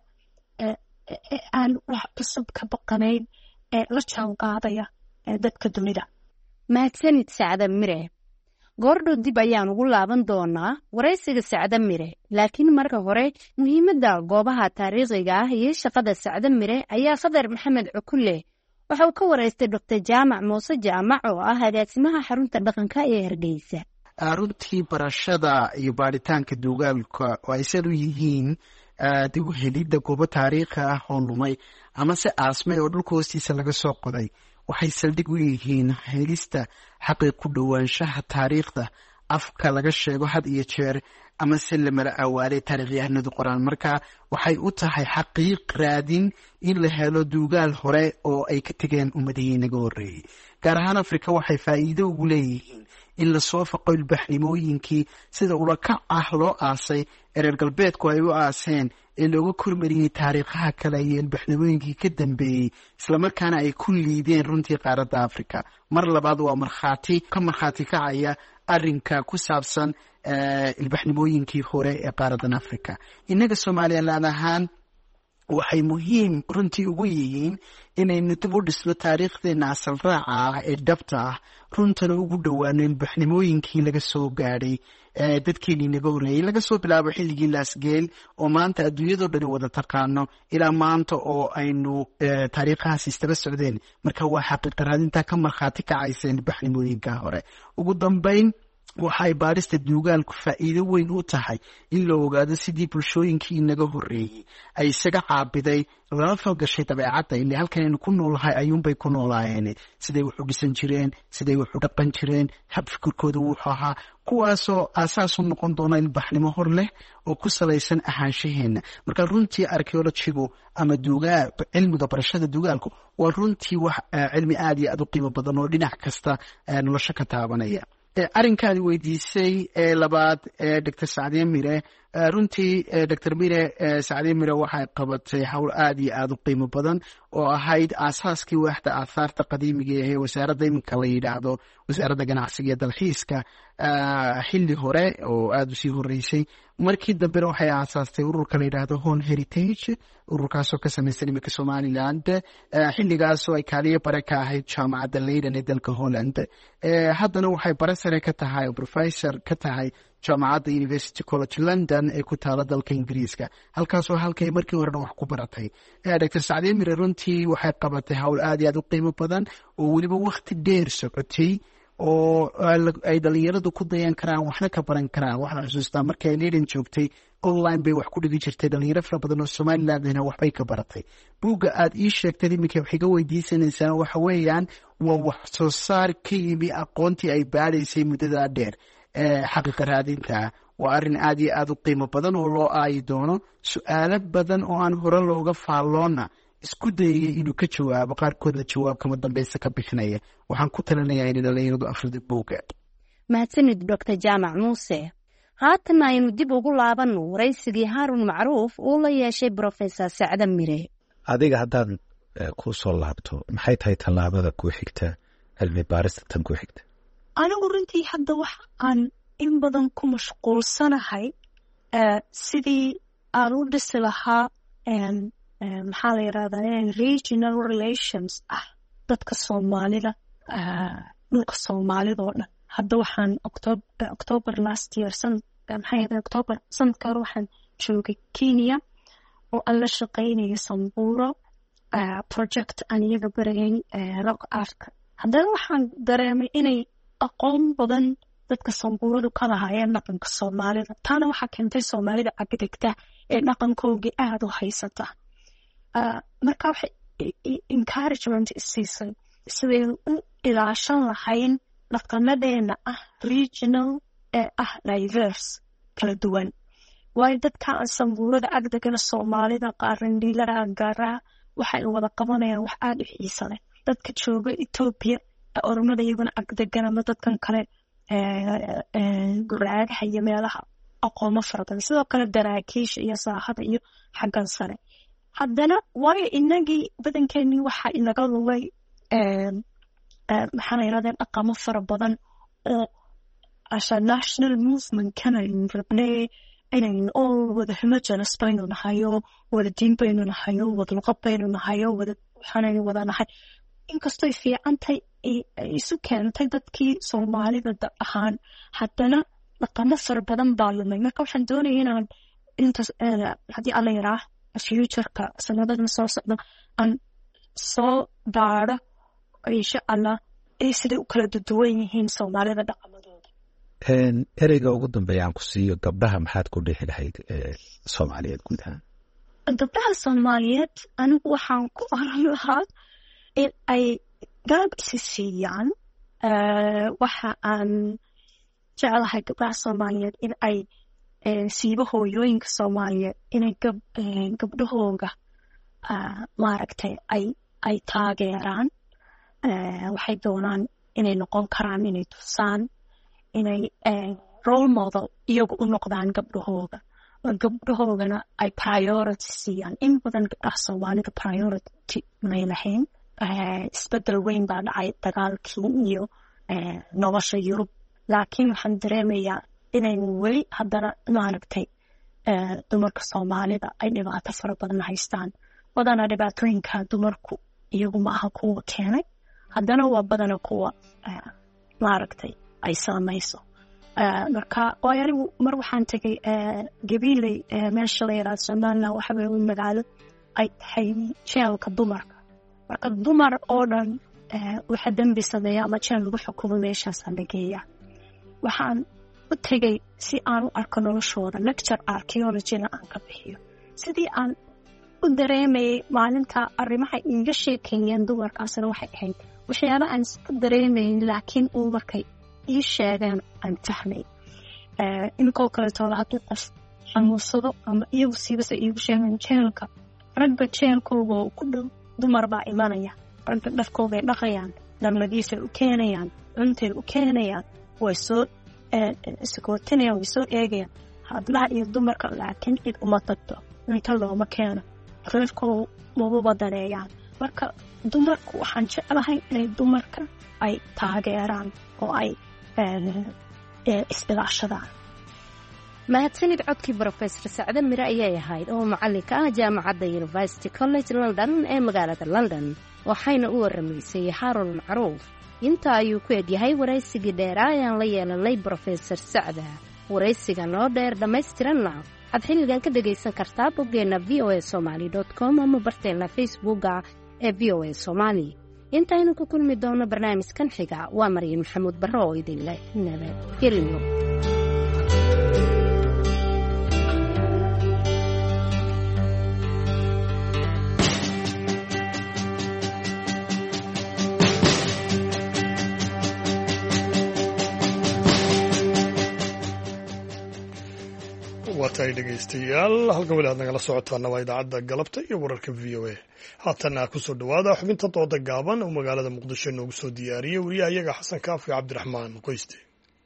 ee aan wax cusub ka baqanayn ee la jaan qaadaya dadka dunida.
mahadsanid sacda mire goordhow dib ayaan ugu laaban doonaa waraysiga sacda mire laakiin marka hore muhiimadda goobaha taariikhiga ah iyo shaqada sacda mire ayaa khadar maxamed cukulle waxa uu ka waraystay doctor jaamac muuse jaamac oo ah agaasimaha xarunta dhaqanka ee Hargeysa.
runtii barashada iyo baaritaanka duugaalka oo ay sad u yihiin dib u helidda goobo taariikhi ah oo lumay ama se aasmay oo dhulka hoostiisa laga soo qoday waxay saldhig u yihiin helista xaqiiq ku dhowaanshaha taariikhda afka laga sheego had iyo jeer ama se lamala awaalay taariikhyahanadu qoraan marka waxay u tahay xaqiiq raadin in la helo duugaal hore oo ay ka tegeen ummadihii naga horreeyey gaar ahaan afrika waxay faa'iido ugu leeyihiin in lasoo faqo ilbaxnimooyinkii sida ulakac ah loo aasay ee reer galbeedku ay u aaseen ee looga kormariyey taariikhaha kale iyo ilbaxnimooyinkii ka dambeeyey islamarkaana ay ku liideen runtii qaaradda afrika mar labaad waa markhaati ka markhaati kacaya arrinka ku saabsan ilbaxnimooyinkii hore ee qaaraddan afrika innaga somaliland ahaan waxay muhiim runtii ugu yihiin inaynu dib u dhisno taariikhdeena asal raaca ah ee dhabta ah runtana ugu dhowaano ilbaxnimooyinkii laga soo gaadhay dadkeenii naga horreeyey laga soo bilaabo xilligii laasgeel oo maanta adduunyadoo dhani wada taqaano ilaa maanta oo aynu taariikhahaas istaba socdeen marka waa xaqiiqa raadintaa ka markhaati kacaysa ilbaxnimooyinka hore ugu dambeyn waxay baarista duugaalku faa'iido weyn u tahay in la ogaado sidii bulshooyinkii naga horreeyey ay isaga caabiday lala falgashay dabeecadda ile halkanaynu ku noolahay ayuunbay ku noolaayeen siday wax u dhisan jireen siday wax u dhaqan jireen hab fikirkooda wuxuu ahaa kuwaasoo aasaas u noqon doona ilbaxnimo hor leh oo ku salaysan ahaanshaheenna marka runtii archaeologigu ama duugaa cilmiga barashada duugaalku waa runtii wax cilmi aad iyo aad u qiimo badan oo dhinac kasta nolosha ka taabanaya arrinkaadi weydiisay ee labaad ee doctor sacdiye mire runtii doctor mire sacdiye mire waxay qabatay howl aad iyo aad u qiimo badan oo ahayd aasaaskii waaxda aahaarta qadiimiga ee wasaaradda iminka la yidhaahdo wasaaradda ganacsiga iyo dalxiiska xilli hore oo aada usii horreysay markii dambena waxay aasaastay ururka la yidhaahdo hon heritage ururkaasoo ka samaysan iminka somaliland xilligaasoo ay kaaliyo bare ka ahayd jaamacadda leyden ee dalka holland haddana waxay bare sare ka tahay oo professor ka tahay jaamacadda university college london ee ku taala dalka ingiriiska halkaasoo halkay markii horena wax ku baratay doctor sacdiye mire runtii waxay qabatay howl aad iyo aad u qiimo badan oo weliba wakti dheer socotay oo ay dhalinyaradu ku dayan karaan waxna ka baran karaan waxaan xusuustaa markii ay leyden joogtay online bay wax ku dhigi jirtay dhalinyaro fara badan oo somalilandna waxbay ka baratay buugga aad ii sheegtay iminka wax iga weydiisanaysaan waxa weeyaan waa wax soo saar ka yimi aqoontii ay baadhaysay muddadaa dheer xaqiiqa raadinta waa arrin aad iyo aad u qiimo badan oo loo aayi doono su-aalo badan oo aan hore looga faalloona isku dayaya inuu ka jawaabo qaarkoodna jawaab kama dambeysa ka bixinaya waxaan ku talinayaa inay dhalinyaradu afrida buuga
mahadsanid doctor jaamac muuse haatan aynu dib ugu laabanno waraysigii haarun macruuf uu la yeeshay brofessor sacda mire
adiga haddaan ku soo laabto maxay tahay tallaabada ku xigta cilmi baarista tan ku xigta
anigu runtii hadda waxa aan in badan ku mashquulsanahay sidii aan u dhisi lahaa maxaa la yidhahdaa regional relations ah dadka soomaalida dhulka soomaalida oo dhan hadda waxaan october october last year san maxay ahayd october sanadka hore waxaan joogay Kenya oo aan la shaqaynayo Samburu project aan iyaga barayay rock art haddana waxaan dareemay inay aqoon badan dadka Samburu ka lahaayeen dhaqanka Soomaalida taana waxaa keentay Soomaalida agdegta ee dhaqankooda aad u haysata marka waxay encouragement siisay sidii u ilaashan lahayn dhaqanadeena ah regional ee ah diverse kala duwan waayo dadka Samburada agdegana Soomaalida qaarandilaa gaara waxay wada qabanayaan wax aad u xiiso leh dadka jooga Ethiopia oromada iyaguna agdegana ma dadkan kale ee guraadaha iyo meelaha aqoon faradan sidoo kale daraakiisha iyo saaxada iyo xaggan sare haddana waayo inagii badankeeni waxa inaga lumay ee maxaa yiraahdeen aqoon fara badan oo as a national movement kana rabnay inay all wada homogeneous baynu nahayo wada diin baynu nahayo wada luqad baynu nahayo wada waxaan wada nahay inkastoo fiicantay isu keentay dadkii Soomaalida ahaan haddana dhaqamo fara badan baa lumay marka waxaan doonayaa inaan intaas haddii alla yaraa future-ka sanadadan soo socda aan soo baaro insha allah ay sidii u kala duwan yihiin Soomaalida dhaqamadooda
ereyga ugu dambeeya aan ku siiyo gabdhaha maxaad ku dhixi lahayd Soomaaliyeed guud ahaan
gabdhaha Soomaaliyeed anigu waxaan ku oran lahaa in ay garab isi siiyaan waxa aan jeclahay gabdhaha Soomaaliyeed in ay siiba hooyooyinka Soomaaliyeed inay gabdhahooga maaragtay ay ay taageeraan waxay doonaan inay noqon karaan inay tusaan inay role model iyagu u noqdaan gabdhahooga gabdhahoogana ay priority siiyaan in badan gabdhaha Soomaalida priority may lahayn isbedel weyn baa dhacay dagaalkii iyo nolosha Yurub laakiin waxaan dareemayaa inay weli haddana maaragtay dumarka Soomaalida ay dhibaato fara badan haystaan badana dhibaatooyinka dumarku iyagu ma aha kuwa keenay haddana waa badana kuwa maaragtay ay saamayso marka waayo anigu mar waxaan tegay gabiiley meesha la yiraahdo Soomaaliya waxa weeye magaalo ay tahay jeelka dumarka marka dumar oo dhan waxa dambi sameeya ama jeel lagu xukumo meeshaas aan dhageeya waxaan u tegay si aan u arko noloshooda lecture archaeology-na aan ka bixiyo sidii aan u dareemayay maalinta arrimaha iiga sheekeeyeen dumarkaasna waxay ahayd waxyaalo aan iska dareemayn laakiin uu markay ii sheegeen aan fahmay inkoo kaleetooda hadduu qof xanuunsado ama iyagu siibase iigu sheegeen jeelka ragga jeelkooga ku dhow dumar baa imanaya ragga dharkoogay dhaqayaan dharmadiisay u keenayaan cuntay u keenayaan way soo iskootinayaan way soo eegayaan hablaha iyo dumarka laakiin cid uma tagto inta looma keeno reerkooda maba daneeyaan marka dumarku waxaan jeclahay inay dumarka ay taageeraan oo ay isbilaashadaan
mahadsanid codkii brofesor sacde mire ayay ahayd oo macallinka ah jaamacadda University College London ee magaalada London waxayna u waramaysay Harold Macruuf inta ayuu ku edyahay waraysigii dheer ayaan la yeelanay brofesor sacde waraysiga noo dheer dhammaystiranna waxaad xilligan ka dhegaysan kartaa boggeena v o a somali dot com ama barteena facebooka ee v o a somali intaynu ku kulmi doono barnaamijkan xiga waa Maryam Maxamuud Barro oo idin leh nabadgelyo
waatahay dhegaystayaal halka weli aad nagala socotaana waa idaacadda galabta iyo wararka v o a haatana ku soo dhowaada xubinta dooda gaaban oo magaalada muqdisho noogu soo diyaariyey wariyaha iyaga xasan kaafi cabdiraxmaan qoyste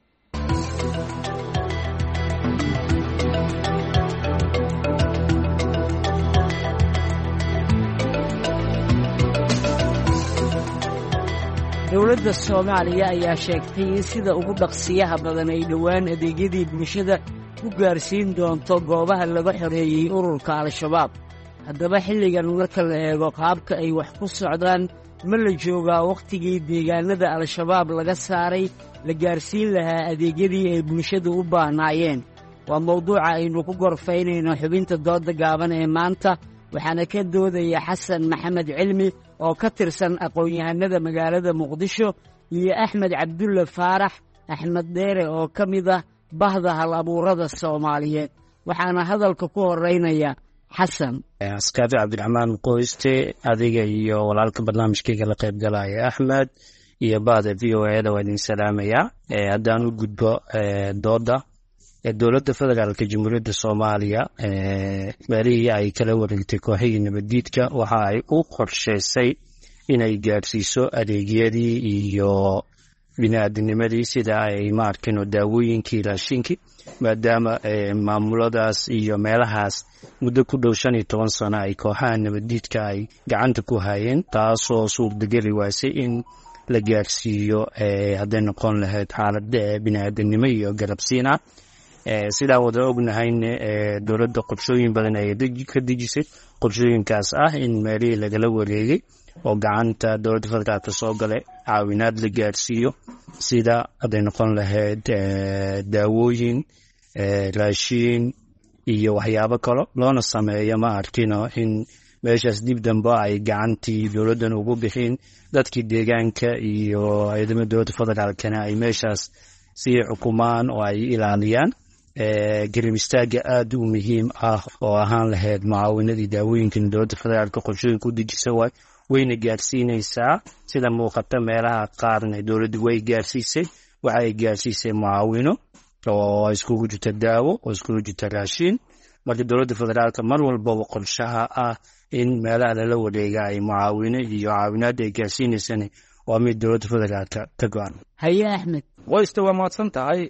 dowladda Soomaaliya ayaa sheegtay in sida ugu dhaqsiyaha badan ay dhowaan adeegyadii bulshada u gaarsiin doonto goobaha laga xoreeyey ururka Al-Shabaab haddaba xilligan marka la eego qaabka ay wax ku socdaan ma la joogaa wakhtigii deegaanada al-shabaab laga saaray la gaarsiin lahaa adeegyadii ay bulshadu u baahnaayeen waa mawduuca aynu ku gorfaynayno xubinta doodda gaaban ee maanta waxaana ka doodaya xasan maxamed cilmi oo ka tirsan aqoon-yahanada magaalada muqdisho iyo axmed cabdulle faarax axmed dheere oo ka mid ah bahda hal abuurada soomaaliyeed waxaana hadalka ku horeynaya xasan
askaafi cabdiraxmaan qoyste adiga iyo walaalka barnaamijkayga la qayb galaya axmed iyo bahda v o e da waa idin salaamayaa haddaan u gudbo dooda dowladda federaalka jamhuuriyadda soomaaliya meelihii ay kala wareegtay kooxihii nabaddiidka waxa ay u qorshaysay inay gaadhsiiso adeegyadii iyo bini-aadinimadii sida ay maarkino daawooyinkii raashinkii maadaama maamuladaas iyo meelahaas muddo ku dhow shan iyo toban sano ay kooxaha nabaddiidka ay gacanta ku hayeen taasoo suurtageli waasay in la gaadhsiiyo hadday noqon lahayd xaalada bini-aadanimo iyo garabsiina sidaa wada ognahayna dowladda qorshooyin badan ay ka dejisay qorshooyinkaas ah in meelihii lagala wareegay oo gacanta dowladda federaalka soo galay caawinaad la gaadhsiiyo sida hadday noqon lahayd daawooyin raashiin iyo waxyaabo kale loona sameeyo ma arkino in meeshaas dib dambe ay gacantii dowladdan ugu bixin dadkii deegaanka iyo ciidamada dowladda federaalkana ay meeshaas sii xukumaan oo ay ilaaliyaan garim istaaga aad u muhiim ah oo ahaan lahayd mucaawinadii daawooyinkan dowladda federaalka qorshooyinka u dejisa waay wayna gaadhsiinaysaa sida muuqata meelaha qaarna dowladdu way gaadhsiisay waxa ay gaadhsiisay mucaawino oo iskugu jirta daawo oo iskugu jirta raashiin marka dowladda federaalka mar walbaba qorshaha ah in meelaha lala wareega ay mucaawino iyo caawinaadda ay gaadhsiinaysana waa mid dowladda federaalka ka go-an
haye axmed
wayste waa mahadsan tahay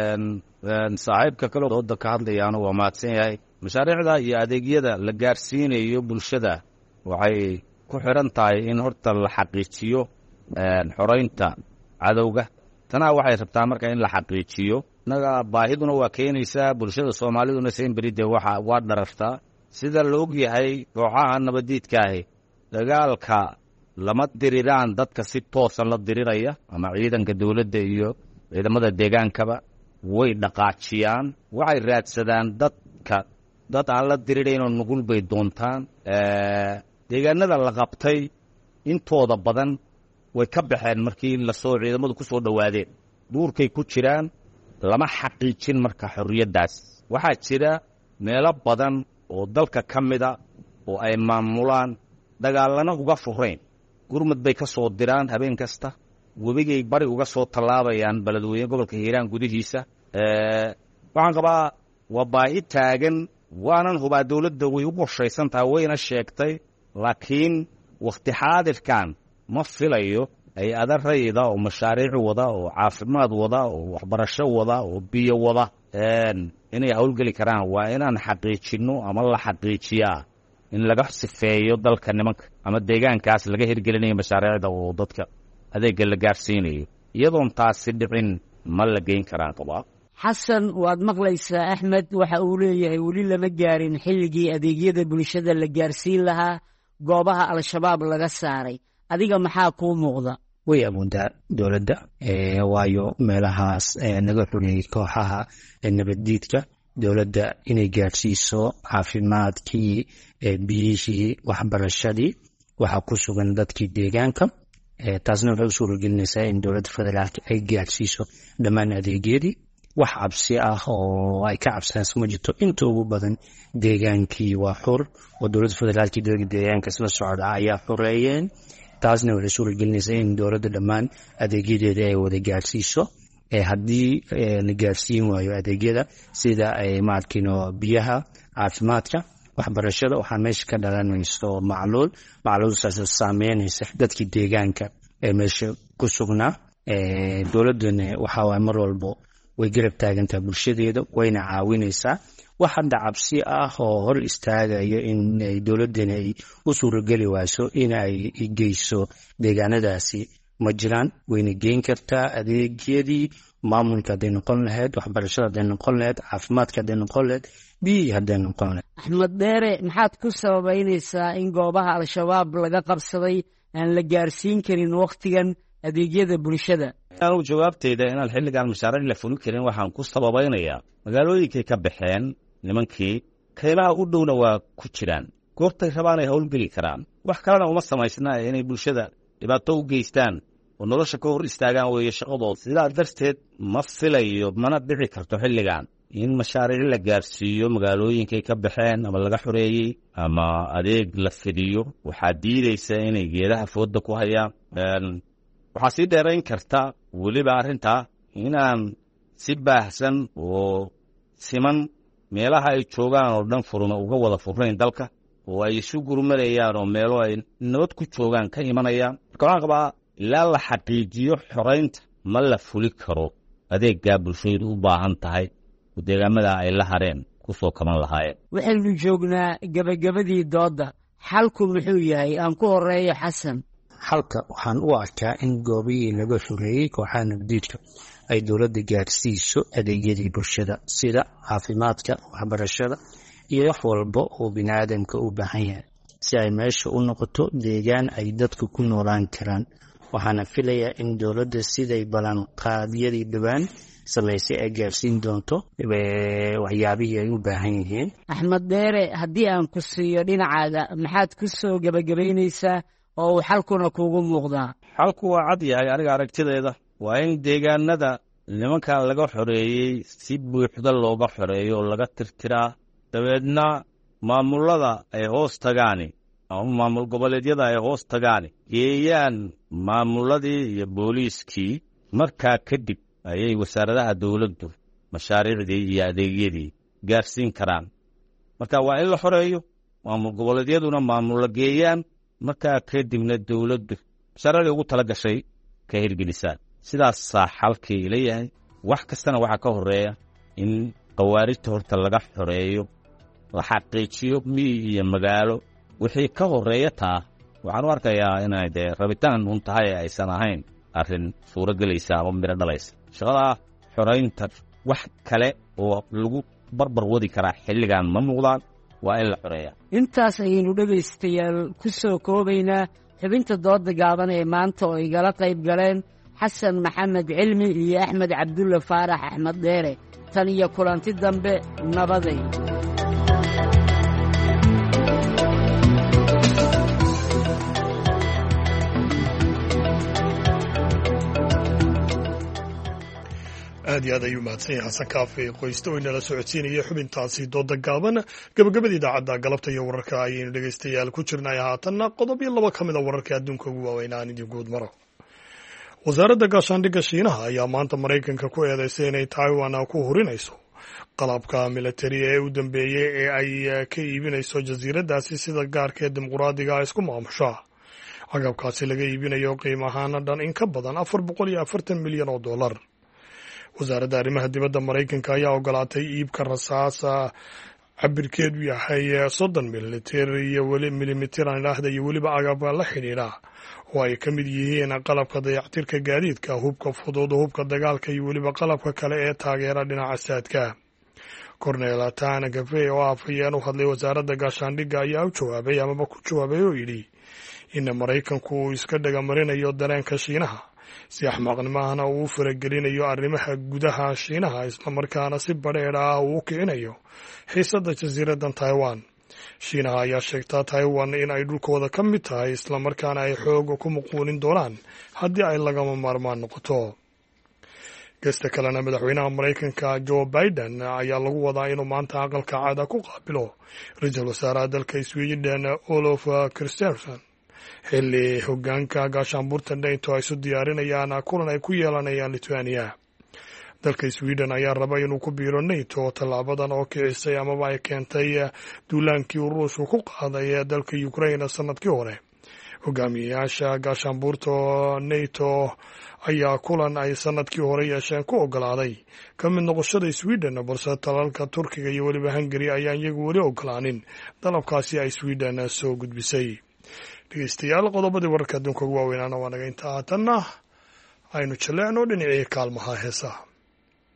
saaxiibka kale dooda ka hadlayaana waa mahadsan yahay mashaariicda iyo adeegyada la gaarsiinayo bulshada waxay ku xiran tahay in horta la xaqiijiyo xoreynta cadowga tanaa waxay rabtaa marka in la xaqiijiyo naga baahiduna waa keenaysaa bulshada soomaaliduna seenberide waxa waa dharartaa sida la og yahay kooxaha nabaddiidkaahi dagaalka lama diriraan dadka si toosan la diriraya ama ciidanka dowladda iyo ciidamada deegaankaba way dhaqaajiyaan waxay raadsadaan dadka dad aan la diriraynoo nugul bay doontaan deegaanada la qabtay intooda badan way ka baxeen markii lasoo ciidamadu ku soo dhowaadeen duurkay ku jiraan lama xaqiijin marka xorriyaddaas waxaa jira meelo badan oo dalka ka mida oo ay maamulaan dagaallana uga furayn gurmud bay ka soo diraan habeen kasta webigay bari uga soo tallaabayaan beledweyne gobolka hiiraan gudihiisa waxaan qabaa waa baahi taagan waanan hubaa dowladda way u qorshaysan tahay wayna sheegtay laakiin wakhti xaadirkan ma filayo ay adarayda oo mashaariic wada oo caafimaad wada oo waxbarasho wada oo biyo wada inay howlgeli karaan waa inaan xaqiijinno ama la xaqiijiyaa in laga sifeeyo dalka nimanka ama deegaankaas laga hirgelinayo mashaariicda oo dadka adeegga la gaarsiinayo iyadoon taasi dhicin ma la geyn karaan qabaa
xasan waad maqlaysaa axmed waxa uu leeyahay weli lama gaarin xilligii adeegyada bulshada la gaarsiin lahaa goobaha al-shabaab laga saaray adiga maxaa kuu muuqda
way awooddaa dowladda waayo meelahaas naga xoreeyey kooxaha nabaddiidka dowladda inay gaadhsiiso caafimaadkii biyihii waxbarashadii waxaa ku sugan dadkii deegaanka taasna waxay u suuragelinaysaa in dowladda federaalka ay gaadhsiiso dhammaan adeegyadii wax cabsi ah oo ay ka cabsanayso ma jirto inta ugu badan deegaankii waa xur oo dowladda federaalkii dadka deegaanka isla socda ayaa xoreeyeen taasna waxay suuragelinaysaa in dowladda dhammaan adeegyadeeda ay wada gaadhsiiso haddii la gaarsiin waayo adeegyada sida ay maarkino biyaha caafimaadka waxbarashada waxaa meesha ka dhalanayso macluul macluulsaas saameynaysa dadkii deegaanka ee meesha ku sugnaa dowladdana waxa waay mar walbo way garab taagantaha bulshadeeda wayna caawinaysaa wax hadda cabsi ah oo hor istaagaya in ay dowladdana ay u suurageli wayso in ay geyso deegaanadaasi ma jiraan wayna geyn kartaa adeegyadii maamulka hadday noqon lahayd waxbarashada hadday noqon lahayd caafimaadka hadday noqon lahayd biyihii hadday noqon lahayd.
axmed dheere maxaad ku sababaynaysaa in goobaha al-shabaab laga qabsaday aan la gaarsiin karin wakhtigan adeegyada bulshada?
anigu jawaabteyda inaan xilligaan mashaariic la fulin karin waxaan ku sababaynayaa magaalooyinkay ka baxeen nimankii kaymaha u dhowna waa ku jiraan goortay rabaan ay howlgeli karaan wax kalena uma samaysna inay bulshada dhibaato u geystaan oo nolosha ka hor istaagaan weeye shaqadooda. sidaa darteed ma filayo mana dhici karto xilligan in mashaariic la gaarsiiyo magaalooyinkay ka baxeen ama laga xoreeyey ama adeeg la fidiyo. waxaa diidaysa inay geedaha fooda ku hayaan. waxaa sii dheerayn karta weliba arrintaa inaan si baahsan oo siman meelaha ay joogaan oo dhan furuna uga wada furnayn dalka oo ay isu gurmanayaan oo meelo ay nabad ku joogaan ka imanayaan. marka waxaan qabaa ilaa la xaqiijiyo xoraynta ma la fuli karo adeeggaa bulshadu u baahan tahay oo deegaamada ay la hareen ku soo kaban lahaayeen.
waxaynu joognaa gebagabadii doodda, xalku muxuu yahay? aan ku horeeyo xasan.
xalka waxaan u arkaa in goobihii laga xoreeyey kooxaha nabadiidka ay dowladda gaarsiiso adeegyadii bulshada sida caafimaadka, waxbarashada iyo wax walba oo bini aadamka u baahan yahay si ay meesha u noqoto deegaan ay dadku ku noolaan karaan. waxaana filayaa in dowladda siday ballanqaadyadii dhowaan samaysay ay gaarsiin doonto waxyaabihii ay u baahan yihiin.
axmed dheere, haddii aan ku siiyo dhinacaaga, maxaad ku soo gebagabaynaysaa oo uu xalkuna kuugu muuqdaa?
xalku waa cad yahay aniga aragtideeda. waa in deegaanada nimankan laga xoreeyey si buuxda looga xoreeyo oo laga tirtiraa, dabeedna maamulada ay hoos tagaani ama maamul goboleedyada ay hoos tagaani geeyaan maamuladii iyo booliiskii. markaa kadib ayay wasaaradaha dowladdu mashaariicdii iyo adeegyadii gaarsiin karaan. marka waa in la xoreeyo, maamul goboleedyaduna maamulla geeyaan, markaa kadibna dowladdu mashaariicdii ugu tala gashay ka hirgelisaan. sidaasaa xalkii leeyahay. wax kastana waxaa ka horeeya in khawaarijta horta laga xoreeyo, la xaqiijiyo miyi iyo magaalo. wixii ka horeeya taa waxaan u arkayaa inay dee rabitaan un tahay aysan ahayn arrin suuro gelaysa ama midho dhalaysa. shaqadaa xoraynta wax kale oo lagu barbar wadi karaa xilligan ma muuqdaan. waa in la xoreeya.
intaas ayaynu dhegaystayaal ku soo koobaynaa xubinta dooda gaaban ee maanta oo igala qayb galeen xasan maxamed cilmi iyo axmed cabdulle faarax axmed dheere. tan iyo kulanti dambe, nabaday.
aad iyo aad ayuu mahadsan yahay xasan kaafi qoyste oo inala socodsiinaya xubintaasi dooda gaaban. gabagabada idaacadda galabta iyo wararka ayaynu dhegaystayaal ku jirnay. haatanna qodob iyo laba ka mid a wararka adduunka ugu waaweyn aan idin guud maro. wasaaradda gaashaandhigga shiinaha ayaa maanta maraykanka ku eedeysay inay taiwan ku hurinayso qalabka militari ee u dambeeyey ee ay ka iibinayso jasiiraddaasi sida gaarka ee dimuqraadiga isku maamusha. agabkaasi laga iibinayo qiimo ahaana dhan in ka badan afar boqol iyo afartan milyan oo dollar. wasaaradda arrimaha dibadda maraykanka ayaa ogolaatay iibka rasaasa cabirkeedu yahay soddon milimitir iyo weli milimitir aan idhaahda iyo weliba agabka la xidhiidha oo ay ka mid yihiin qalabka dayactirka gaadiidka, hubka fudud, hubka dagaalka iyo weliba qalabka kale ee taageera dhinaca saadka. cornel tan gafe oo afhayeen u hadlay wasaaradda gaashaandhigga ayaa u jawaabay amaba ku jawaabay oo yidhi in maraykanku uu iska dhagamarinayo dareenka shiinaha si axmaaqnimahana uu u faragelinayo arrimaha gudaha shiinaha, islamarkaana si badheedh ah uu u kicinayo xiisadda jasiiraddan taiwan. shiinaha ayaa sheegtaa taiwan in ay dhulkooda ka mid tahay, islamarkaana ay xooga ku muquunin doonaan haddii ay lagama maarmaan noqoto. gesta kalena madaxweynaha maraykanka joe biden ayaa lagu wadaa inuu maanta aqalka caada ku qaabilo ra-iisul wasaaraha dalka sweden olof kristersson xilli hogaanka gaashaanbuurta nato ay isu diyaarinayaan kulan ay ku yeelanayaan lithuania. dalka sweden ayaa raba inuu ku biiro nato. tallaabadan oo kicisay amaba ay keentay duulaankii uu ruushku ku qaaday ee dalka ukraine sanadkii hore. hogaamiyayaasha gaashaanbuurta nato ayaa kulan ay sanadkii hore yeesheen ku ogolaaday ka mid noqoshada sweden, balse talalka turkiga iyo weliba hungari ayaan iyagu weli ogolaanin dalabkaasi ay sweden soo gudbisay. dhegeystayaal, qodobadii wararka adduunka ugu waaweynaana waa naga intaa. haatanna aynu jaleecno dhinacii kaalmaha heesaha.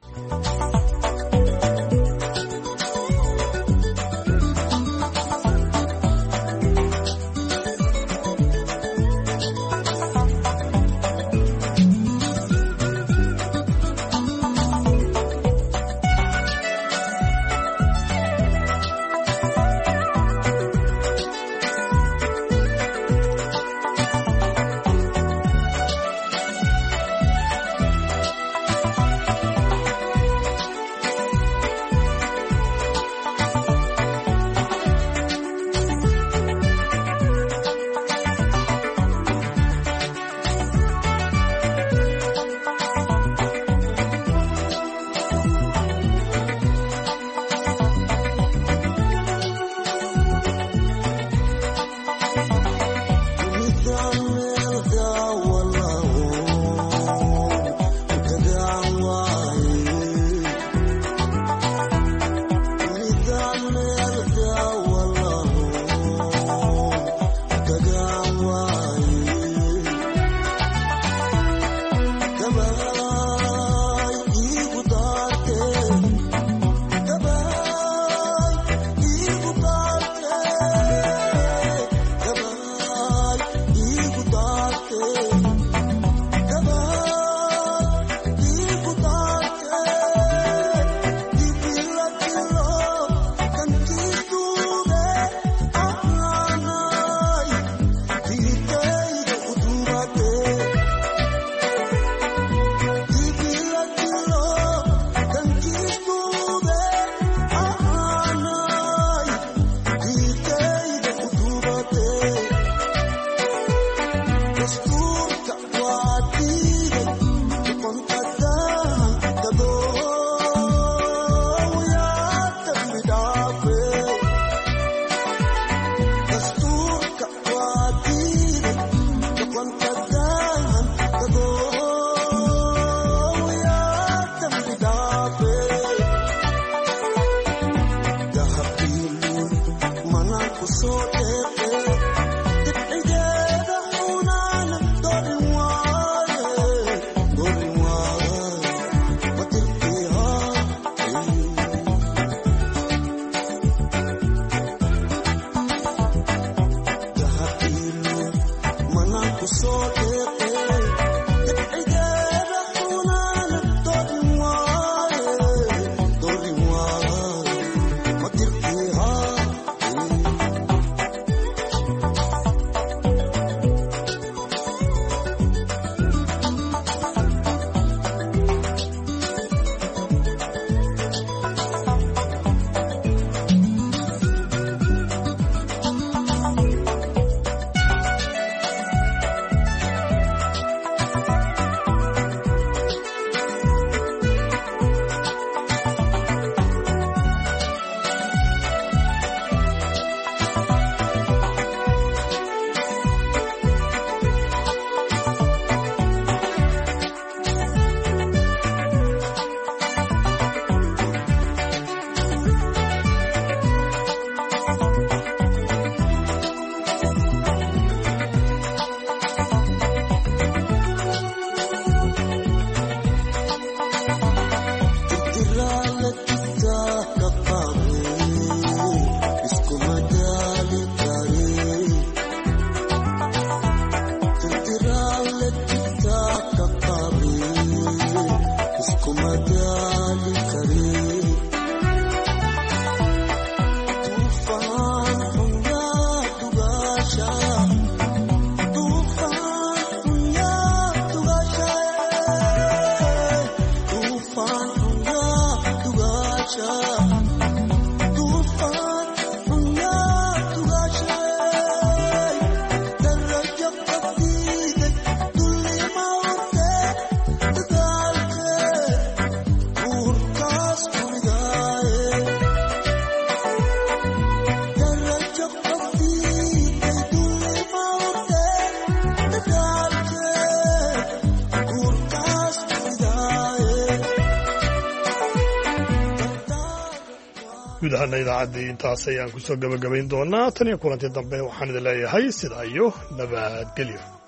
guud ahaan idaacaddii intaas ayaan kusoo gabagabayn doonaa tan iyo kulantii dambe waxaan idin leeyahay sidaa iyo nabadgelyo.